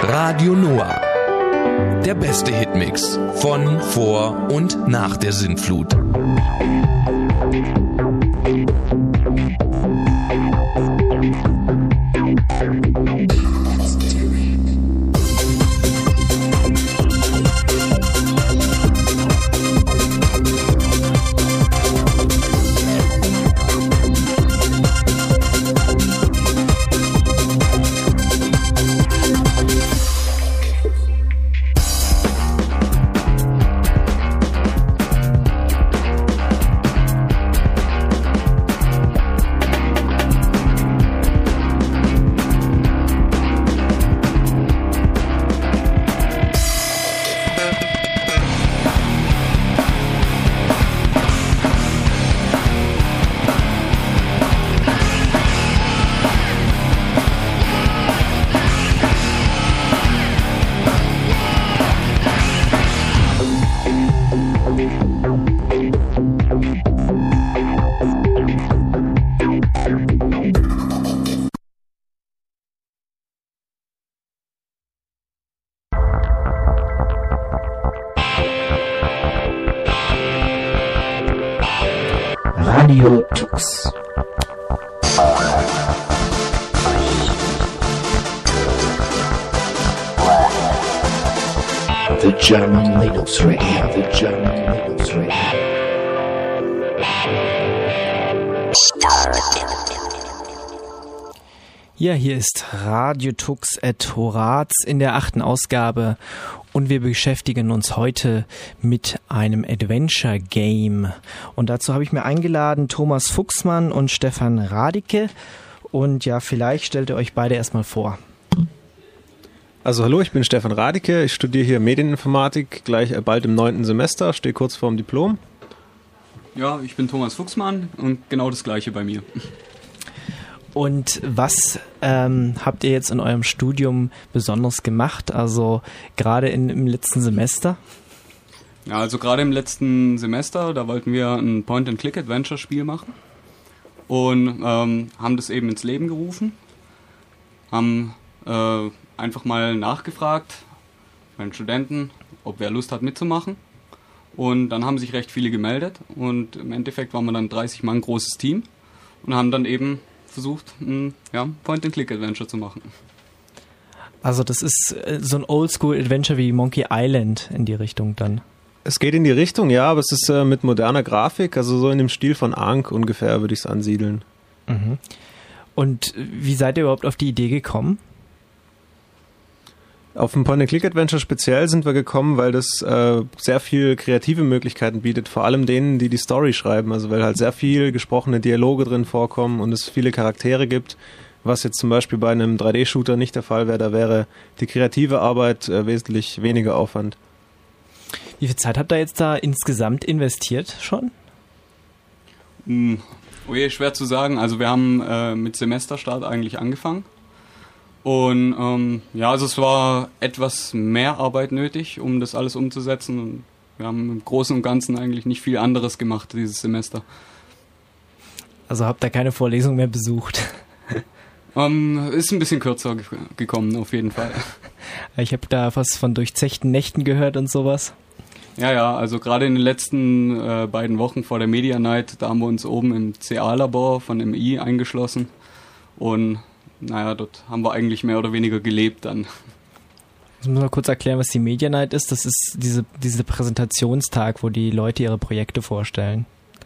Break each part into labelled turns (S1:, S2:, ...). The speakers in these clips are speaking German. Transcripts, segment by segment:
S1: Radio Noah. Der beste Hitmix von, vor und nach der Sintflut.
S2: Radio Tux. The German Linux Radio. The German Linux Radio.
S3: Ja, hier ist Radio Tux et Horaz in der 8. Ausgabe und wir beschäftigen uns heute mit einem Adventure Game. Und dazu habe ich mir eingeladen Thomas Fuchsmann und Stefan Radicke. Und ja, vielleicht stellt ihr euch beide erstmal vor.
S4: Also hallo, ich bin Stefan Radicke, ich studiere hier Medieninformatik, gleich bald im 9. Semester, stehe kurz vorm Diplom.
S5: Ja, ich bin Thomas Fuchsmann und genau das Gleiche bei mir.
S3: Und was habt ihr jetzt in eurem Studium besonders gemacht, also gerade im letzten Semester?
S5: Ja, also gerade im letzten Semester, da wollten wir ein Point-and-Click-Adventure-Spiel machen und haben das eben ins Leben gerufen, haben einfach mal nachgefragt bei den Studenten, ob wer Lust hat mitzumachen. Und dann haben sich recht viele gemeldet und im Endeffekt waren wir dann 30 Mann großes Team und haben dann eben versucht, ein Point-and-Click-Adventure zu machen.
S3: Also das ist so ein Oldschool-Adventure wie Monkey Island in die Richtung dann?
S4: Es geht in die Richtung, ja, aber es ist mit moderner Grafik, also so in dem Stil von Ankh ungefähr würde ich es ansiedeln.
S3: Mhm. Und wie seid ihr überhaupt auf die Idee gekommen?
S4: Auf ein Point-and-Click-Adventure speziell sind wir gekommen, weil das sehr viel kreative Möglichkeiten bietet, vor allem denen, die die Story schreiben, also weil halt sehr viel gesprochene Dialoge drin vorkommen und es viele Charaktere gibt, was jetzt zum Beispiel bei einem 3D-Shooter nicht der Fall wäre, da wäre die kreative Arbeit wesentlich weniger Aufwand.
S3: Wie viel Zeit habt ihr jetzt da insgesamt investiert schon?
S5: Schwer zu sagen, also wir haben mit Semesterstart eigentlich angefangen. Und also es war etwas mehr Arbeit nötig, um das alles umzusetzen. Und wir haben im Großen und Ganzen eigentlich nicht viel anderes gemacht dieses Semester.
S3: Also habt ihr keine Vorlesung mehr besucht?
S5: Ist ein bisschen kürzer gekommen, auf jeden Fall.
S3: Ich habe da was von durchzechten Nächten gehört und sowas.
S5: Ja, also gerade in den letzten beiden Wochen vor der Media Night, da haben wir uns oben im CA-Labor von MI eingeschlossen und dort haben wir eigentlich mehr oder weniger gelebt dann.
S3: Ich muss mal kurz erklären, was die Media Night ist. Das ist diese Präsentationstag, wo die Leute ihre Projekte vorstellen.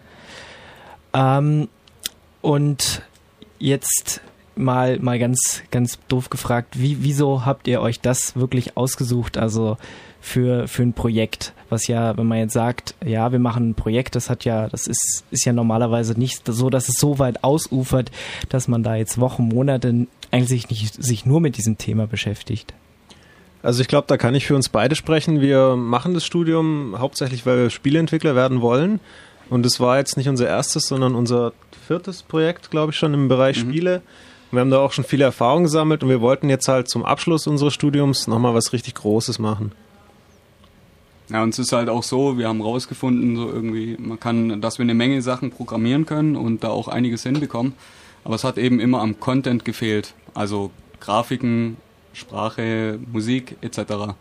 S3: Und jetzt mal ganz doof gefragt, wieso habt ihr euch das wirklich ausgesucht, also für ein Projekt, was ja, wenn man jetzt sagt, ja, wir machen ein Projekt, das ist ja normalerweise nicht so, dass es so weit ausufert, dass man da jetzt Wochen, Monate eigentlich nicht sich nur mit diesem Thema beschäftigt.
S4: Also ich glaube, da kann ich für uns beide sprechen. Wir machen das Studium hauptsächlich, weil wir Spieleentwickler werden wollen. Und es war jetzt nicht unser erstes, sondern unser 4. Projekt, glaube ich, schon im Bereich Spiele. Wir haben da auch schon viele Erfahrungen gesammelt und wir wollten jetzt halt zum Abschluss unseres Studiums nochmal was richtig Großes machen.
S5: Ja, und es ist halt auch so, wir haben rausgefunden, so irgendwie, dass wir eine Menge Sachen programmieren können und da auch einiges hinbekommen. Aber es hat eben immer am Content gefehlt. Also Grafiken Sprache, Musik etc.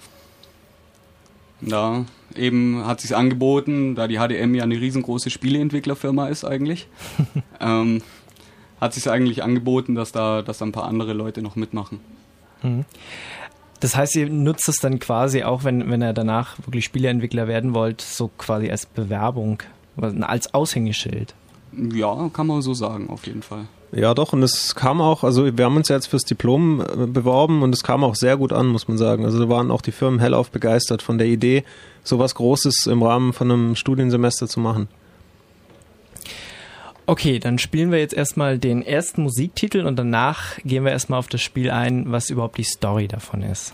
S5: Da eben hat sich angeboten, da die HDM ja eine riesengroße Spieleentwicklerfirma ist eigentlich, hat sich eigentlich angeboten, dass da ein paar andere Leute noch mitmachen.
S3: Das heißt, ihr nutzt es dann quasi auch, wenn ihr danach wirklich Spieleentwickler werden wollt, so quasi als Bewerbung, als Aushängeschild.
S5: Ja, kann man so sagen, auf jeden Fall.
S4: Ja, doch, und es kam auch, also wir haben uns ja jetzt fürs Diplom beworben und es kam auch sehr gut an, muss man sagen. Also da waren auch die Firmen hellauf begeistert von der Idee, sowas Großes im Rahmen von einem Studiensemester zu machen.
S3: Okay, dann spielen wir jetzt erstmal den ersten Musiktitel und danach gehen wir erstmal auf das Spiel ein, was überhaupt die Story davon ist.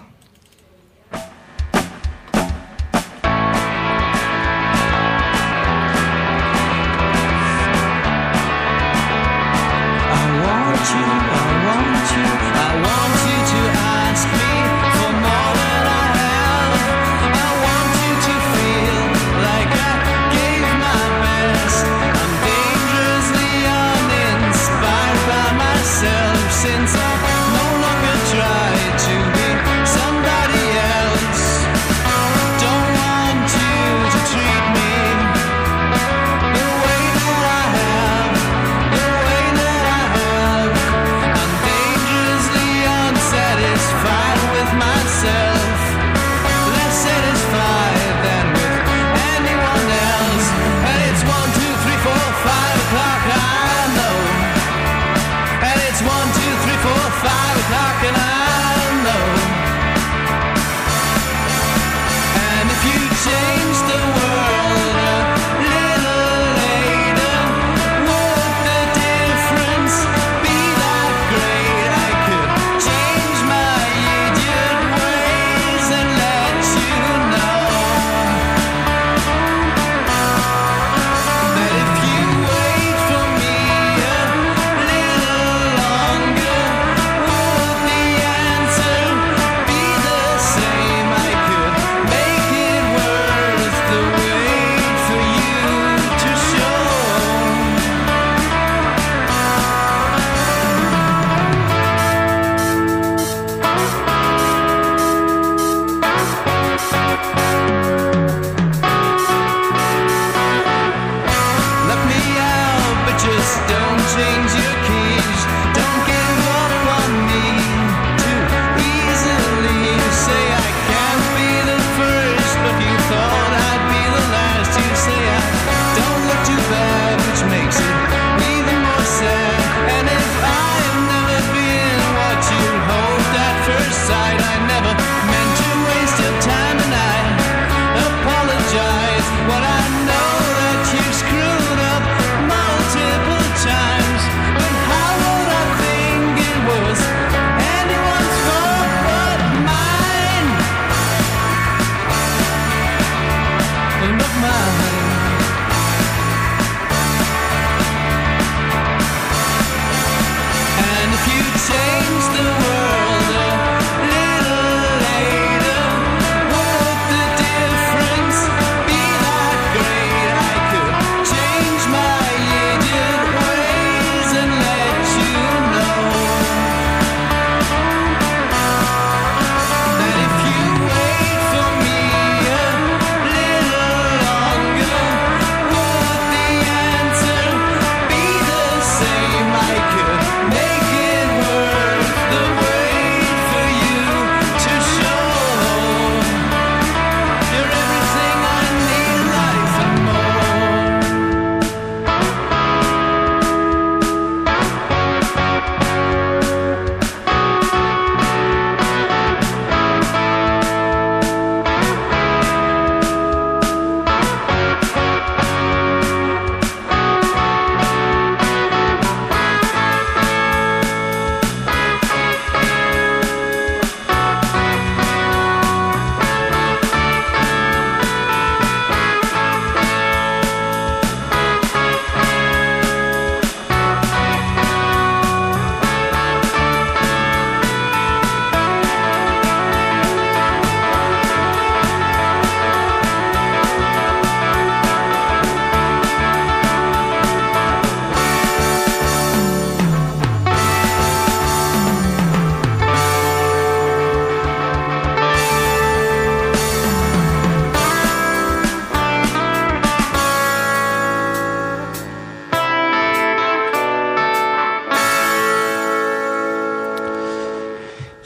S6: What I know that you screwed up multiple times.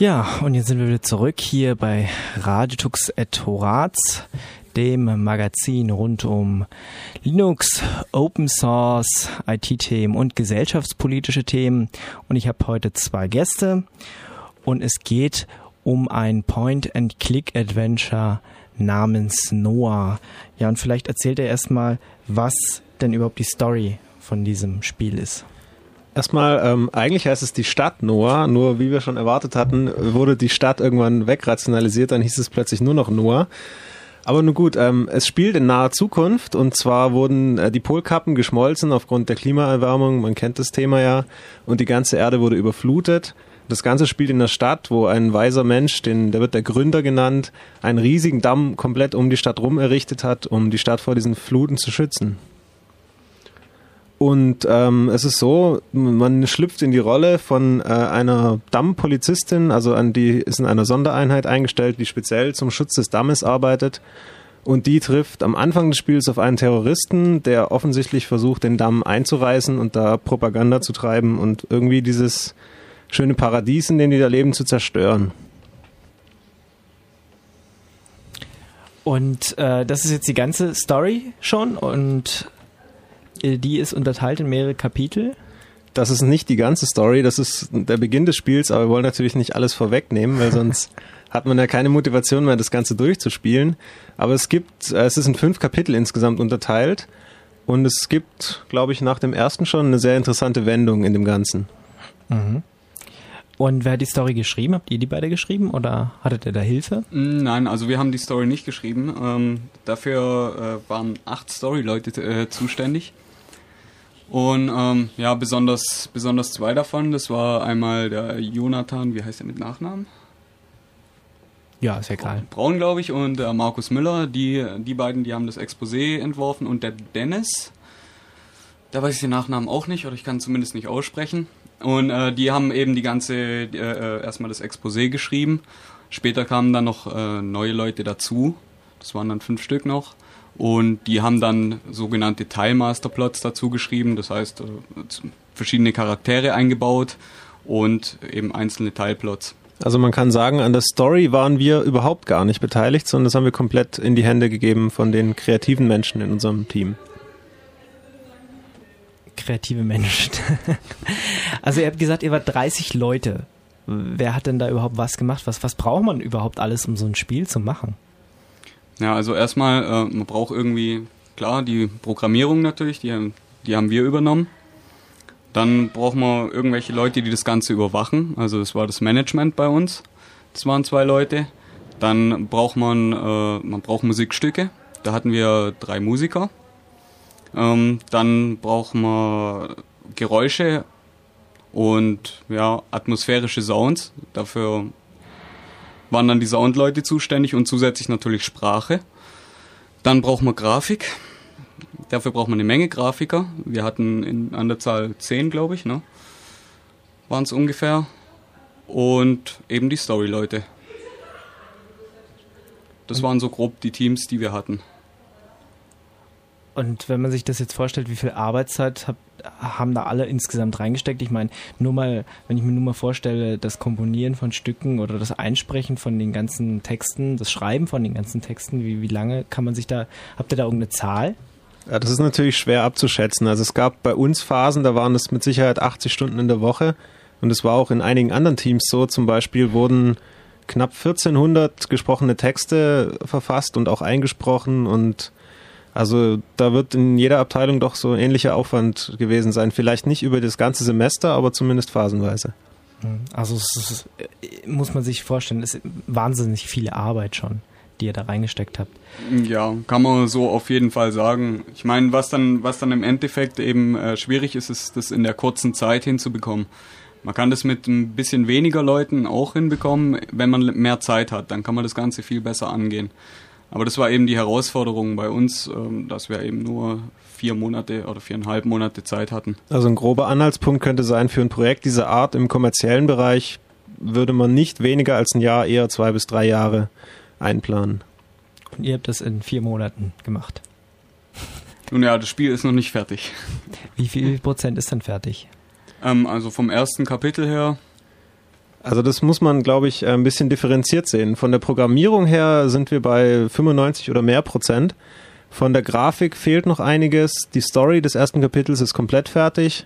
S3: Ja, und jetzt sind wir wieder zurück hier bei Radiotux et Horaz, dem Magazin rund um Linux, Open Source, IT-Themen und gesellschaftspolitische Themen. Und ich habe heute 2 Gäste und es geht um ein Point-and-Click-Adventure namens Noah. Ja, und vielleicht erzählt er erstmal, was denn überhaupt die Story von diesem Spiel ist.
S4: Erstmal, eigentlich heißt es die Stadt Noah, nur wie wir schon erwartet hatten, wurde die Stadt irgendwann wegrationalisiert, dann hieß es plötzlich nur noch Noah. Aber nun gut, es spielt in naher Zukunft und zwar wurden die Polkappen geschmolzen aufgrund der Klimaerwärmung, man kennt das Thema ja, und die ganze Erde wurde überflutet. Das Ganze spielt in der Stadt, wo ein weiser Mensch, der wird der Gründer genannt, einen riesigen Damm komplett um die Stadt rum errichtet hat, um die Stadt vor diesen Fluten zu schützen. Und es ist so, man schlüpft in die Rolle von einer Dammpolizistin, also die ist in einer Sondereinheit eingestellt, die speziell zum Schutz des Dammes arbeitet. Und die trifft am Anfang des Spiels auf einen Terroristen, der offensichtlich versucht, den Damm einzureißen und da Propaganda zu treiben und irgendwie dieses schöne Paradies, in dem die da leben, zu zerstören.
S3: Und das ist jetzt die ganze Story schon und die ist unterteilt in mehrere Kapitel.
S4: Das ist nicht die ganze Story, das ist der Beginn des Spiels, aber wir wollen natürlich nicht alles vorwegnehmen, weil sonst hat man ja keine Motivation mehr, das Ganze durchzuspielen. Aber es ist in 5 Kapitel insgesamt unterteilt und es gibt, glaube ich, nach dem ersten schon eine sehr interessante Wendung in dem Ganzen.
S3: Mhm. Und wer hat die Story geschrieben? Habt ihr die beide geschrieben oder hattet ihr da Hilfe?
S5: Nein, also wir haben die Story nicht geschrieben. Dafür waren 8 Story-Leute zuständig. Und ja, besonders 2 davon, das war einmal der Jonathan, wie heißt er mit Nachnamen?
S3: Ja, ist ja egal.
S5: Braun, glaube ich, und der Markus Müller, die beiden, die haben das Exposé entworfen und der Dennis, da weiß ich den Nachnamen auch nicht, oder ich kann zumindest nicht aussprechen. Und die haben eben erstmal das Exposé geschrieben. Später kamen dann noch neue Leute dazu, das waren dann 5 Stück noch. Und die haben dann sogenannte Teilmasterplots dazu geschrieben, das heißt verschiedene Charaktere eingebaut und eben einzelne Teilplots.
S4: Also man kann sagen, an der Story waren wir überhaupt gar nicht beteiligt, sondern das haben wir komplett in die Hände gegeben von den kreativen Menschen in unserem Team.
S3: Kreative Menschen. Also ihr habt gesagt, ihr wart 30 Leute. Wer hat denn da überhaupt was gemacht? Was braucht man überhaupt alles, um so ein Spiel zu machen?
S5: Ja, also erstmal, man braucht irgendwie, klar, die Programmierung natürlich, die haben wir übernommen. Dann braucht man irgendwelche Leute, die das Ganze überwachen. Also das war das Management bei uns. Das waren 2 Leute. Dann braucht man braucht Musikstücke. Da hatten wir 3 Musiker. Dann braucht man Geräusche und ja, atmosphärische Sounds. Dafür waren dann die Soundleute zuständig und zusätzlich natürlich Sprache. Dann braucht man Grafik. Dafür braucht man eine Menge Grafiker. Wir hatten an der Zahl 10, glaube ich, ne? Waren es ungefähr. Und eben die Story-Leute. Das waren so grob die Teams, die wir hatten.
S3: Und wenn man sich das jetzt vorstellt, wie viel Arbeitszeit haben da alle insgesamt reingesteckt? Ich meine, wenn ich mir nur mal vorstelle, das Komponieren von Stücken oder das Einsprechen von den ganzen Texten, das Schreiben von den ganzen Texten, wie lange kann man sich habt ihr da irgendeine Zahl?
S4: Ja, das ist natürlich schwer abzuschätzen. Also es gab bei uns Phasen, da waren es mit Sicherheit 80 Stunden in der Woche und es war auch in einigen anderen Teams so. Zum Beispiel wurden knapp 1400 gesprochene Texte verfasst und auch eingesprochen und also da wird in jeder Abteilung doch so ähnlicher Aufwand gewesen sein. Vielleicht nicht über das ganze Semester, aber zumindest phasenweise.
S3: Also muss man sich vorstellen, es ist wahnsinnig viele Arbeit schon, die ihr da reingesteckt habt.
S5: Ja, kann man so auf jeden Fall sagen. Ich meine, was dann im Endeffekt eben schwierig ist, ist das in der kurzen Zeit hinzubekommen. Man kann das mit ein bisschen weniger Leuten auch hinbekommen, wenn man mehr Zeit hat. Dann kann man das Ganze viel besser angehen. Aber das war eben die Herausforderung bei uns, dass wir eben nur 4 Monate oder 4,5 Monate Zeit hatten.
S4: Also ein grober Anhaltspunkt könnte sein, für ein Projekt dieser Art im kommerziellen Bereich würde man nicht weniger als ein Jahr, eher 2 bis 3 Jahre einplanen.
S3: Und ihr habt das in 4 Monaten gemacht.
S5: Nun ja, das Spiel ist noch nicht fertig.
S3: Wie viel Prozent ist denn fertig?
S5: Also vom ersten Kapitel her
S4: Also das muss man, glaube ich, ein bisschen differenziert sehen. Von der Programmierung her sind wir bei 95 oder mehr %. Von der Grafik fehlt noch einiges. Die Story des ersten Kapitels ist komplett fertig.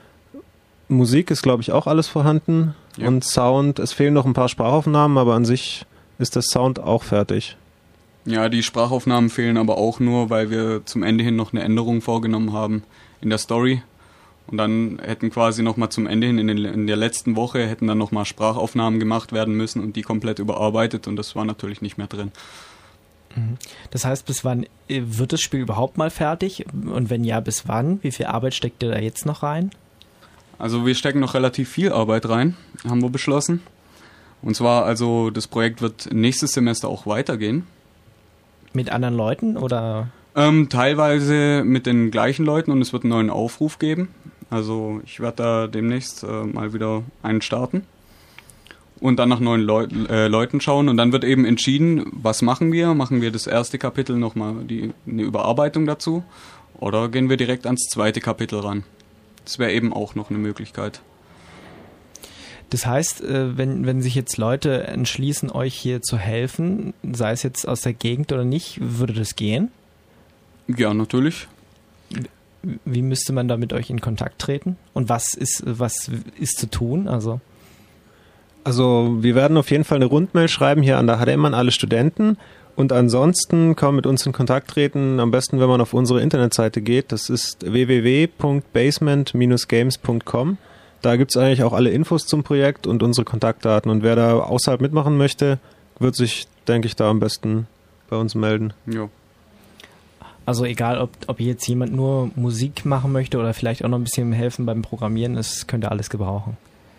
S4: Musik ist, glaube ich, auch alles vorhanden. Ja. Und Sound, es fehlen noch ein paar Sprachaufnahmen, aber an sich ist der Sound auch fertig.
S5: Ja, die Sprachaufnahmen fehlen aber auch nur, weil wir zum Ende hin noch eine Änderung vorgenommen haben in der Story. Und dann hätten quasi nochmal zum Ende hin in der letzten Woche hätten dann nochmal Sprachaufnahmen gemacht werden müssen und die komplett überarbeitet und das war natürlich nicht mehr drin.
S3: Das heißt, bis wann wird das Spiel überhaupt mal fertig? Und wenn ja, bis wann? Wie viel Arbeit steckt ihr da jetzt noch rein?
S5: Also wir stecken noch relativ viel Arbeit rein, haben wir beschlossen. Und zwar, also das Projekt wird nächstes Semester auch weitergehen.
S3: Mit anderen Leuten oder?
S5: Teilweise mit den gleichen Leuten und es wird einen neuen Aufruf geben. Also ich werde da demnächst mal wieder einen starten und dann nach neuen Leuten schauen und dann wird eben entschieden, was machen wir? Machen wir das erste Kapitel nochmal eine Überarbeitung dazu oder gehen wir direkt ans zweite Kapitel ran? Das wäre eben auch noch eine Möglichkeit.
S3: Das heißt, wenn sich jetzt Leute entschließen, euch hier zu helfen, sei es jetzt aus der Gegend oder nicht, würde das gehen?
S5: Ja, natürlich.
S3: Wie müsste man da mit euch in Kontakt treten? Und was ist zu tun? Also
S4: wir werden auf jeden Fall eine Rundmail schreiben hier an der HDM an alle Studenten. Und ansonsten kann man mit uns in Kontakt treten, am besten, wenn man auf unsere Internetseite geht. Das ist www.basement-games.com. Da gibt es eigentlich auch alle Infos zum Projekt und unsere Kontaktdaten. Und wer da außerhalb mitmachen möchte, wird sich, denke ich, da am besten bei uns melden.
S5: Ja.
S3: Also egal, ob jetzt jemand nur Musik machen möchte oder vielleicht auch noch ein bisschen helfen beim Programmieren, das könnt ihr alles gebrauchen.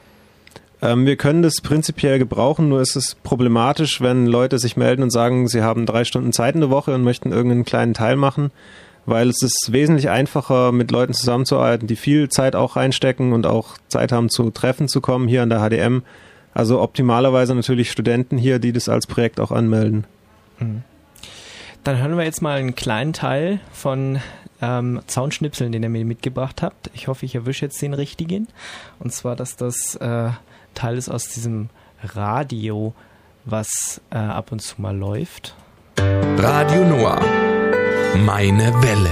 S4: Wir können das prinzipiell gebrauchen, nur ist es problematisch, wenn Leute sich melden und sagen, sie haben 3 Stunden Zeit in der Woche und möchten irgendeinen kleinen Teil machen, weil es ist wesentlich einfacher, mit Leuten zusammenzuarbeiten, die viel Zeit auch reinstecken und auch Zeit haben, zu Treffen zu kommen hier an der HDM. Also optimalerweise natürlich Studenten hier, die das als Projekt auch anmelden.
S3: Mhm. Dann hören wir jetzt mal einen kleinen Teil von Soundschnipseln, den ihr mir mitgebracht habt. Ich hoffe, ich erwische jetzt den richtigen. Und zwar, dass das Teil ist aus diesem Radio, was ab und zu mal läuft.
S1: Radio Noah. Meine Welle.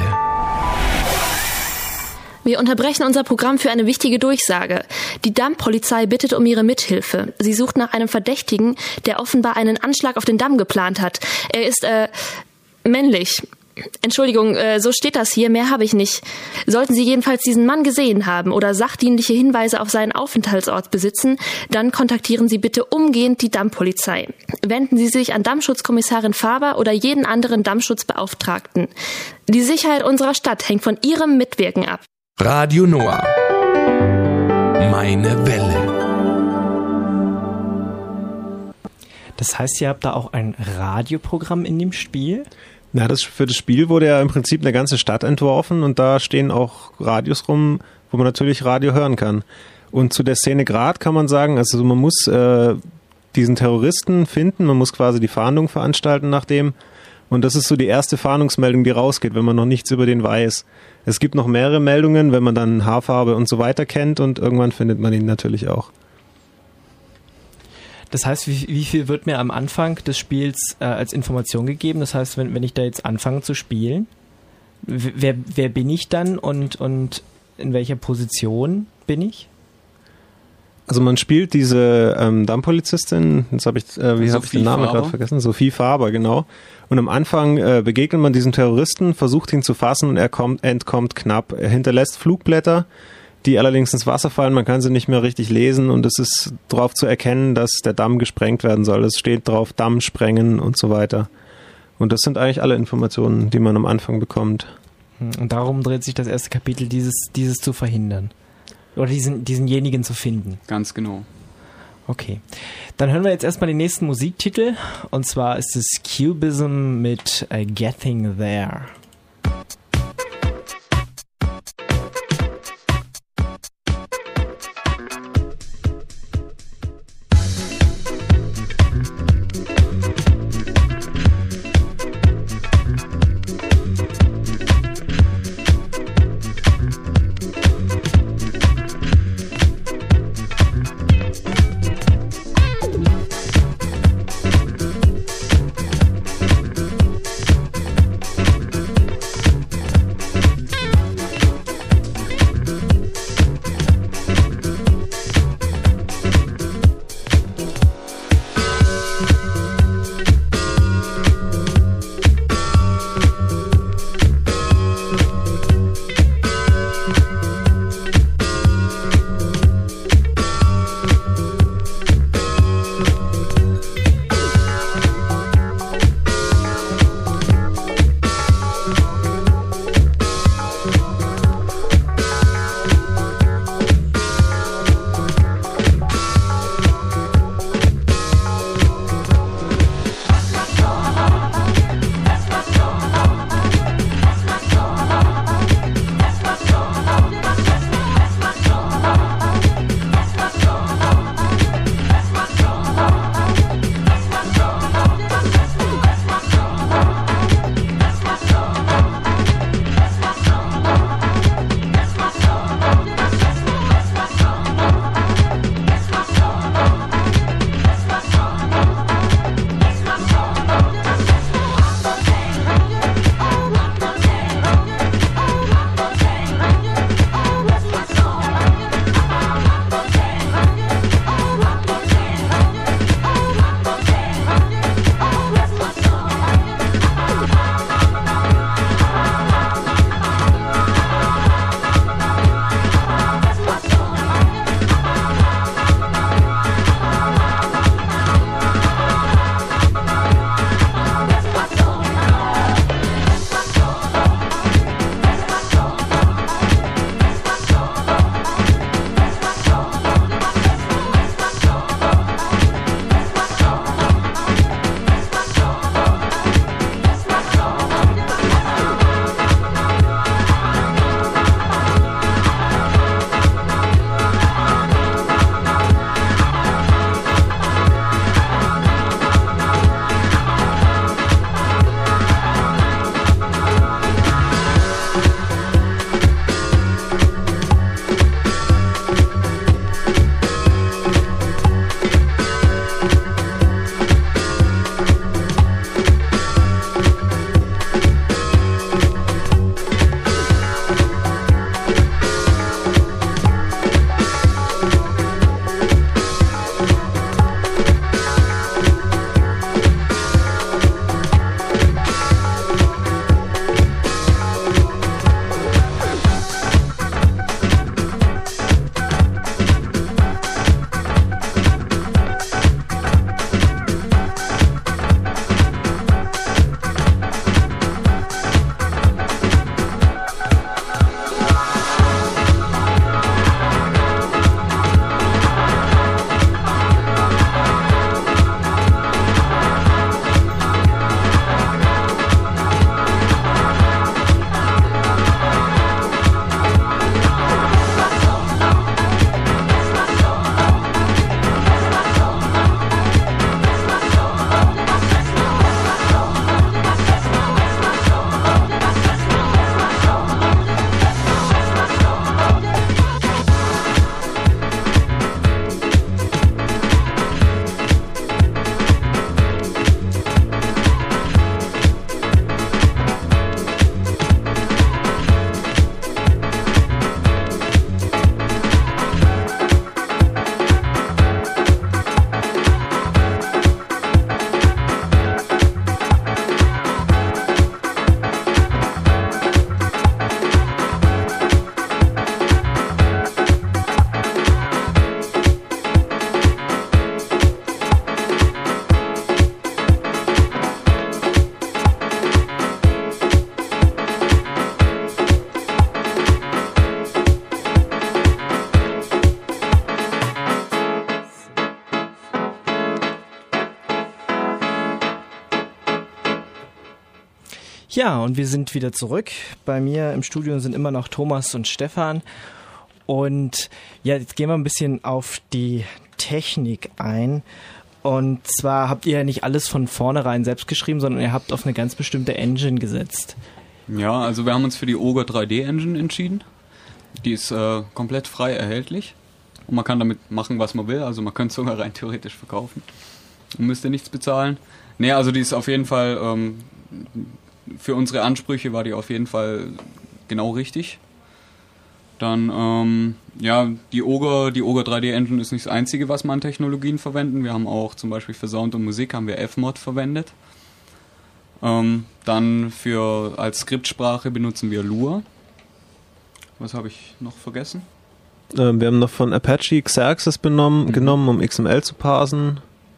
S6: Wir unterbrechen unser Programm für eine wichtige Durchsage. Die Dammpolizei bittet um ihre Mithilfe. Sie sucht nach einem Verdächtigen, der offenbar einen Anschlag auf den Damm geplant hat. Er ist, männlich. Entschuldigung, so steht das hier, mehr habe ich nicht. Sollten Sie jedenfalls diesen Mann gesehen haben oder sachdienliche Hinweise auf seinen Aufenthaltsort besitzen, dann kontaktieren Sie bitte umgehend die Dammpolizei. Wenden Sie sich an Dammschutzkommissarin Faber oder jeden anderen Dammschutzbeauftragten. Die Sicherheit unserer Stadt hängt von Ihrem Mitwirken ab.
S1: Radio Noah. Meine Welle.
S3: Das heißt, ihr habt da auch ein Radioprogramm in dem Spiel?
S4: Na, für das Spiel wurde ja im Prinzip eine ganze Stadt entworfen und da stehen auch Radios rum, wo man natürlich Radio hören kann. Und zu der Szene Grad kann man sagen, also man muss diesen Terroristen finden, man muss quasi die Fahndung veranstalten nach dem. Und das ist so die erste Fahndungsmeldung, die rausgeht, wenn man noch nichts über den weiß. Es gibt noch mehrere Meldungen, wenn man dann Haarfarbe und so weiter kennt und irgendwann findet man ihn natürlich auch.
S3: Das heißt, wie viel wird mir am Anfang des Spiels als Information gegeben? Das heißt, wenn ich da jetzt anfange zu spielen, wer bin ich dann und in welcher Position bin ich?
S4: Also man spielt diese Dammpolizistin, jetzt habe ich, habe ich den Namen gerade vergessen, Sophie Faber, genau. Und am Anfang begegnet man diesem Terroristen, versucht ihn zu fassen und er entkommt knapp. Er hinterlässt Flugblätter, die allerdings ins Wasser fallen, man kann sie nicht mehr richtig lesen und es ist darauf zu erkennen, dass der Damm gesprengt werden soll. Es steht drauf, Damm sprengen und so weiter. Und das sind eigentlich alle Informationen, die man am Anfang bekommt.
S3: Und darum dreht sich das erste Kapitel, dieses zu verhindern. Oder diesenjenigen zu finden.
S5: Ganz genau.
S3: Okay. Dann hören wir jetzt erstmal den nächsten Musiktitel. Und zwar ist es Cubism mit Getting There. Ja, und wir sind wieder zurück. Bei mir im Studio sind immer noch Thomas und Stefan. Und ja, jetzt gehen wir ein bisschen auf die Technik ein. Und zwar habt ihr ja nicht alles von vornherein selbst geschrieben, sondern ihr habt auf eine ganz bestimmte Engine gesetzt.
S5: Ja, also wir haben uns für die Ogre 3D Engine entschieden. Die ist komplett frei erhältlich. Und man kann damit machen, was man will. Also man könnte es sogar rein theoretisch verkaufen. Man müsste nichts bezahlen. Nee, also die ist auf jeden Fall... für unsere Ansprüche war die auf jeden Fall genau richtig. Dann, die Ogre 3D Engine ist nicht das Einzige, was wir an Technologien verwenden. Wir haben auch zum Beispiel für Sound und Musik haben wir Fmod verwendet. Dann als Skriptsprache benutzen wir Lua. Was habe ich noch vergessen?
S4: Wir haben noch von Apache Xerxes genommen, um XML zu parsen.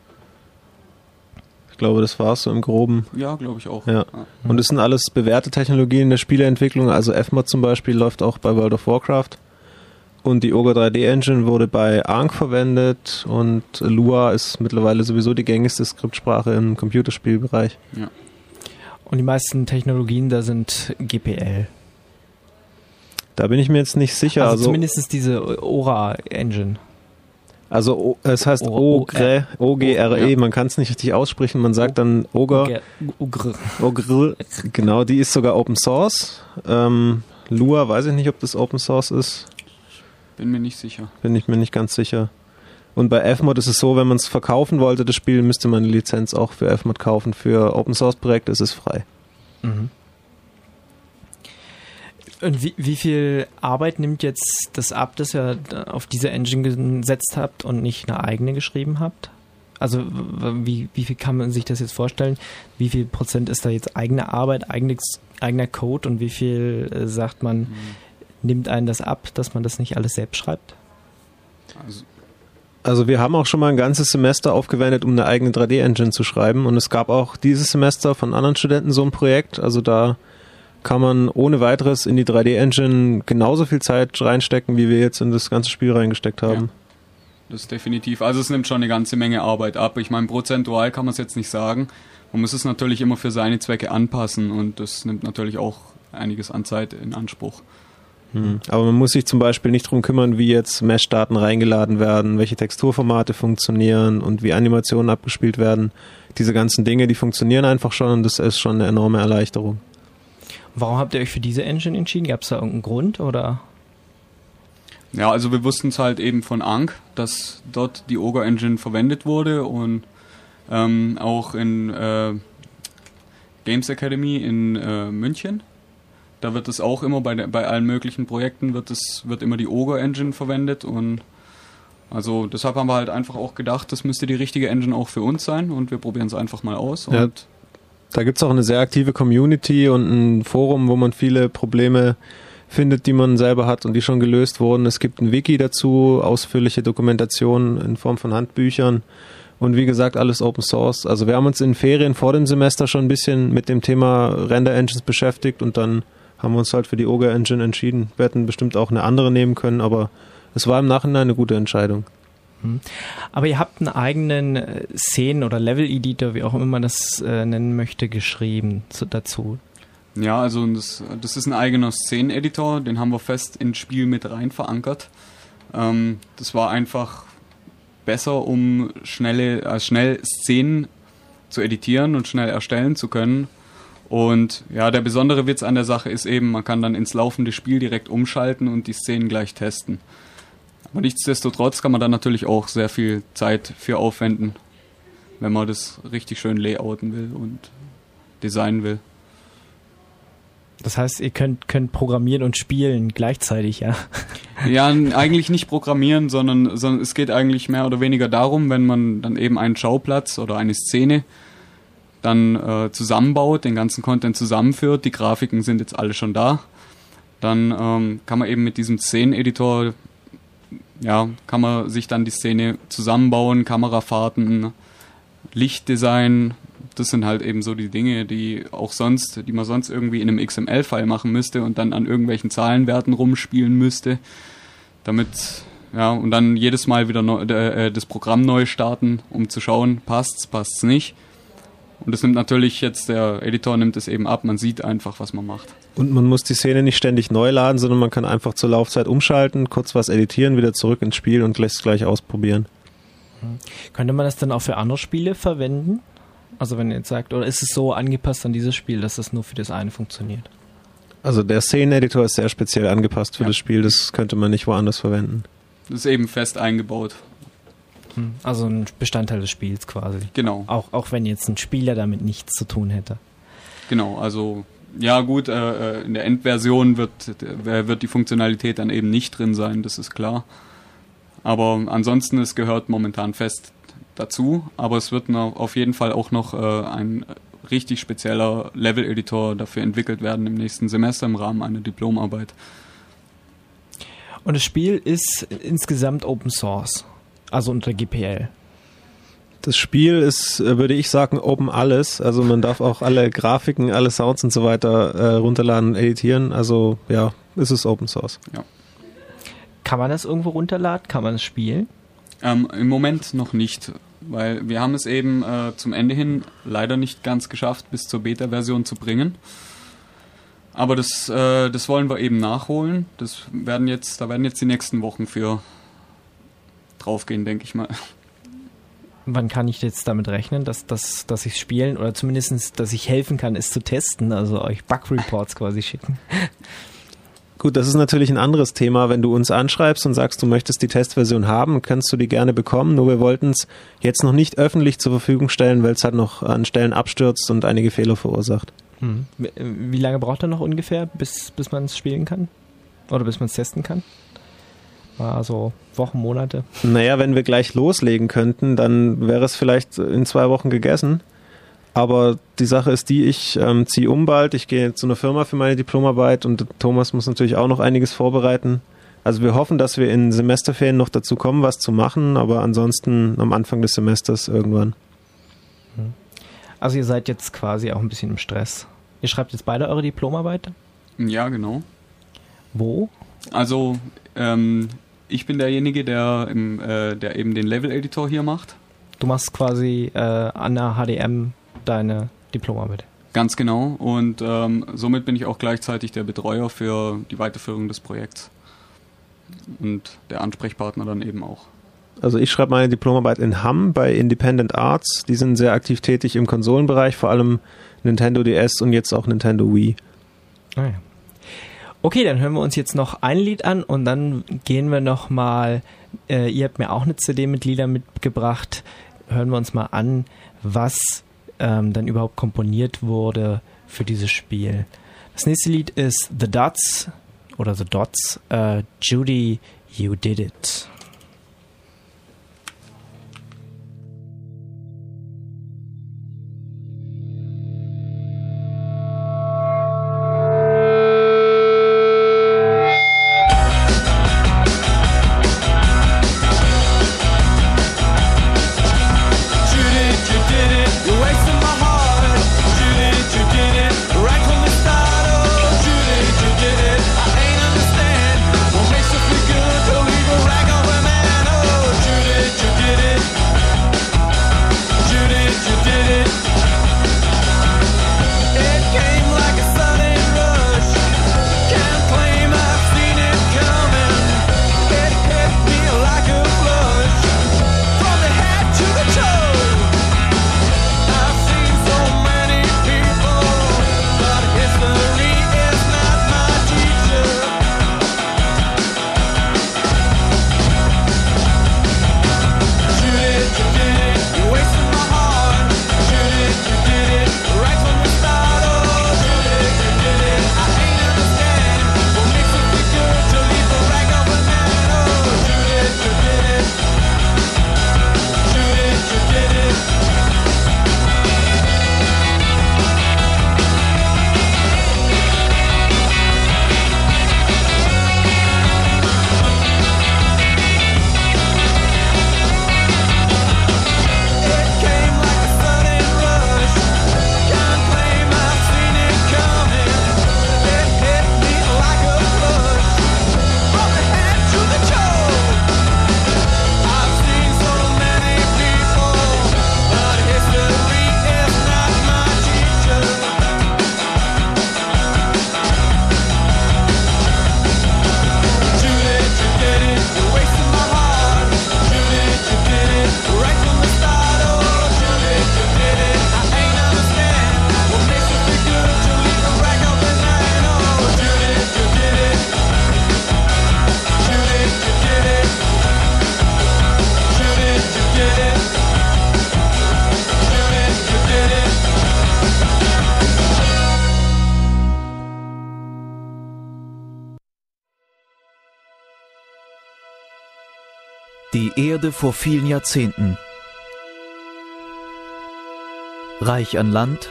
S4: Ich glaube, das war es so im Groben.
S5: Ja, glaube ich auch.
S4: Ja. Und das sind alles bewährte Technologien in der Spieleentwicklung. Also Fmod zum Beispiel läuft auch bei World of Warcraft. Und die Ogre 3D Engine wurde bei Ankh verwendet. Und Lua ist mittlerweile sowieso die gängigste Skriptsprache im Computerspielbereich.
S5: Ja.
S3: Und die meisten Technologien da sind GPL.
S4: Da bin ich mir jetzt nicht sicher.
S3: Also zumindest diese Aura Engine.
S4: Also es heißt Ogre, O-G-R-E, man kann es nicht richtig aussprechen, man sagt dann Ogre. Genau, die ist sogar Open Source. Lua, weiß ich nicht, ob das Open Source ist.
S5: Bin mir nicht sicher.
S4: Bin ich mir nicht ganz sicher. Und bei Fmod ist es so, wenn man es verkaufen wollte, das Spiel, müsste man eine Lizenz auch für Fmod kaufen. Für Open Source Projekte ist es frei.
S3: Mhm. Und wie viel Arbeit nimmt jetzt das ab, dass ihr auf diese Engine gesetzt habt und nicht eine eigene geschrieben habt? Also wie viel kann man sich das jetzt vorstellen? Wie viel Prozent ist da jetzt eigene Arbeit, eigener Code und wie viel sagt man, nimmt einen das ab, dass man das nicht alles selbst schreibt?
S4: Also wir haben auch schon mal ein ganzes Semester aufgewendet, um eine eigene 3D-Engine zu schreiben und es gab auch dieses Semester von anderen Studenten so ein Projekt, also da kann man ohne weiteres in die 3D-Engine genauso viel Zeit reinstecken, wie wir jetzt in das ganze Spiel reingesteckt haben.
S5: Ja, das ist definitiv. Also es nimmt schon eine ganze Menge Arbeit ab. Ich meine, prozentual kann man es jetzt nicht sagen. Man muss es natürlich immer für seine Zwecke anpassen und das nimmt natürlich auch einiges an Zeit in Anspruch.
S4: Aber man muss sich zum Beispiel nicht darum kümmern, wie jetzt Mesh-Daten reingeladen werden, welche Texturformate funktionieren und wie Animationen abgespielt werden. Diese ganzen Dinge, die funktionieren einfach schon und das ist schon eine enorme Erleichterung.
S3: Warum habt ihr euch für diese Engine entschieden? Gab es da irgendeinen Grund, oder?
S5: Ja, also wir wussten es halt eben von Ankh, dass dort die Ogre Engine verwendet wurde und auch in Games Academy in München. Da wird es auch immer bei allen möglichen Projekten wird immer die Ogre Engine verwendet und also deshalb haben wir halt einfach auch gedacht, das müsste die richtige Engine auch für uns sein und wir probieren es einfach mal aus. Und
S4: ja. Da gibt es auch eine sehr aktive Community und ein Forum, wo man viele Probleme findet, die man selber hat und die schon gelöst wurden. Es gibt ein Wiki dazu, ausführliche Dokumentationen in Form von Handbüchern und wie gesagt, alles Open Source. Also wir haben uns in Ferien vor dem Semester schon ein bisschen mit dem Thema Render-Engines beschäftigt und dann haben wir uns halt für die Ogre Engine entschieden. Wir hätten bestimmt auch eine andere nehmen können, aber es war im Nachhinein eine gute Entscheidung.
S3: Aber ihr habt einen eigenen Szenen- oder Level-Editor, wie auch immer man das nennen möchte, geschrieben dazu.
S5: Ja, also das ist ein eigener Szeneneditor, den haben wir fest ins Spiel mit rein verankert. Das war einfach besser, um schnell Szenen zu editieren und schnell erstellen zu können. Und ja, der besondere Witz an der Sache ist eben, man kann dann ins laufende Spiel direkt umschalten und die Szenen gleich testen. Aber nichtsdestotrotz kann man dann natürlich auch sehr viel Zeit für aufwenden, wenn man das richtig schön layouten will und designen will.
S3: Das heißt, ihr könnt programmieren und spielen gleichzeitig, ja?
S5: Ja, eigentlich nicht programmieren, sondern es geht eigentlich mehr oder weniger darum, wenn man dann eben einen Schauplatz oder eine Szene dann zusammenbaut, den ganzen Content zusammenführt, die Grafiken sind jetzt alle schon da, dann kann man eben mit diesem Szeneneditor kann man sich dann die Szene zusammenbauen, Kamerafahrten, Lichtdesign, das sind halt eben so die Dinge, die man sonst irgendwie in einem XML-File machen müsste und dann an irgendwelchen Zahlenwerten rumspielen müsste, und dann jedes Mal wieder das Programm neu starten, um zu schauen, passt's nicht. Und das nimmt natürlich jetzt, der Editor nimmt es eben ab, man sieht einfach, was man macht.
S4: Und man muss die Szene nicht ständig neu laden, sondern man kann einfach zur Laufzeit umschalten, kurz was editieren, wieder zurück ins Spiel und lässt es gleich ausprobieren.
S3: Könnte man das dann auch für andere Spiele verwenden? Also wenn ihr jetzt sagt, oder ist es so angepasst an dieses Spiel, dass das nur für das eine funktioniert?
S4: Also der Szeneneditor ist sehr speziell angepasst für das Spiel, das könnte man nicht woanders verwenden.
S5: Das ist eben fest eingebaut.
S3: Also ein Bestandteil des Spiels quasi.
S5: Genau.
S3: Auch wenn jetzt ein Spieler damit nichts zu tun hätte.
S5: Genau, also ja gut, in der Endversion wird die Funktionalität dann eben nicht drin sein, das ist klar. Aber ansonsten, es gehört momentan fest dazu, aber es wird auf jeden Fall auch noch ein richtig spezieller Level-Editor dafür entwickelt werden im nächsten Semester im Rahmen einer Diplomarbeit.
S3: Und das Spiel ist insgesamt Open Source, also unter GPL.
S4: Das Spiel ist, würde ich sagen, Open alles. Also man darf auch alle Grafiken, alle Sounds und so weiter runterladen und editieren. Also ja, es ist Open Source.
S5: Ja.
S3: Kann man das irgendwo runterladen? Kann man es spielen?
S5: Im Moment noch nicht, weil wir haben es eben zum Ende hin leider nicht ganz geschafft, bis zur Beta-Version zu bringen. Aber das wollen wir eben nachholen. Da werden jetzt die nächsten Wochen für draufgehen, denke ich mal.
S3: Wann kann ich jetzt damit rechnen, dass ich spielen oder zumindest, dass ich helfen kann, es zu testen, also euch Bug-Reports quasi schicken?
S4: Gut, das ist natürlich ein anderes Thema. Wenn du uns anschreibst und sagst, du möchtest die Testversion haben, kannst du die gerne bekommen. Nur wir wollten es jetzt noch nicht öffentlich zur Verfügung stellen, weil es halt noch an Stellen abstürzt und einige Fehler verursacht.
S3: Wie lange braucht er noch ungefähr, bis man es spielen kann? Oder bis man es testen kann? Also Wochen, Monate? Naja,
S4: wenn wir gleich loslegen könnten, dann wäre es vielleicht in 2 Wochen gegessen. Aber die Sache ist die, ich ziehe um bald, ich gehe zu einer Firma für meine Diplomarbeit und Thomas muss natürlich auch noch einiges vorbereiten. Also wir hoffen, dass wir in Semesterferien noch dazu kommen, was zu machen, aber ansonsten am Anfang des Semesters irgendwann.
S3: Also ihr seid jetzt quasi auch ein bisschen im Stress. Ihr schreibt jetzt beide eure Diplomarbeit?
S5: Ja, genau.
S3: Wo?
S5: Also ich bin derjenige, der eben den Level-Editor hier macht.
S3: Du machst quasi an der HDM deine Diplomarbeit.
S5: Ganz genau. Und somit bin ich auch gleichzeitig der Betreuer für die Weiterführung des Projekts. Und der Ansprechpartner dann eben auch.
S4: Also ich schreibe meine Diplomarbeit in Hamm bei Independent Arts. Die sind sehr aktiv tätig im Konsolenbereich, vor allem Nintendo DS und jetzt auch Nintendo Wii.
S3: Ah ja. Okay, dann hören wir uns jetzt noch ein Lied an und dann gehen wir nochmal, ihr habt mir auch eine CD mit Liedern mitgebracht, hören wir uns mal an, was dann überhaupt komponiert wurde für dieses Spiel. Das nächste Lied ist The Dots, Judy, You Did It.
S7: Rag on Die Erde vor vielen Jahrzehnten. Reich an Land,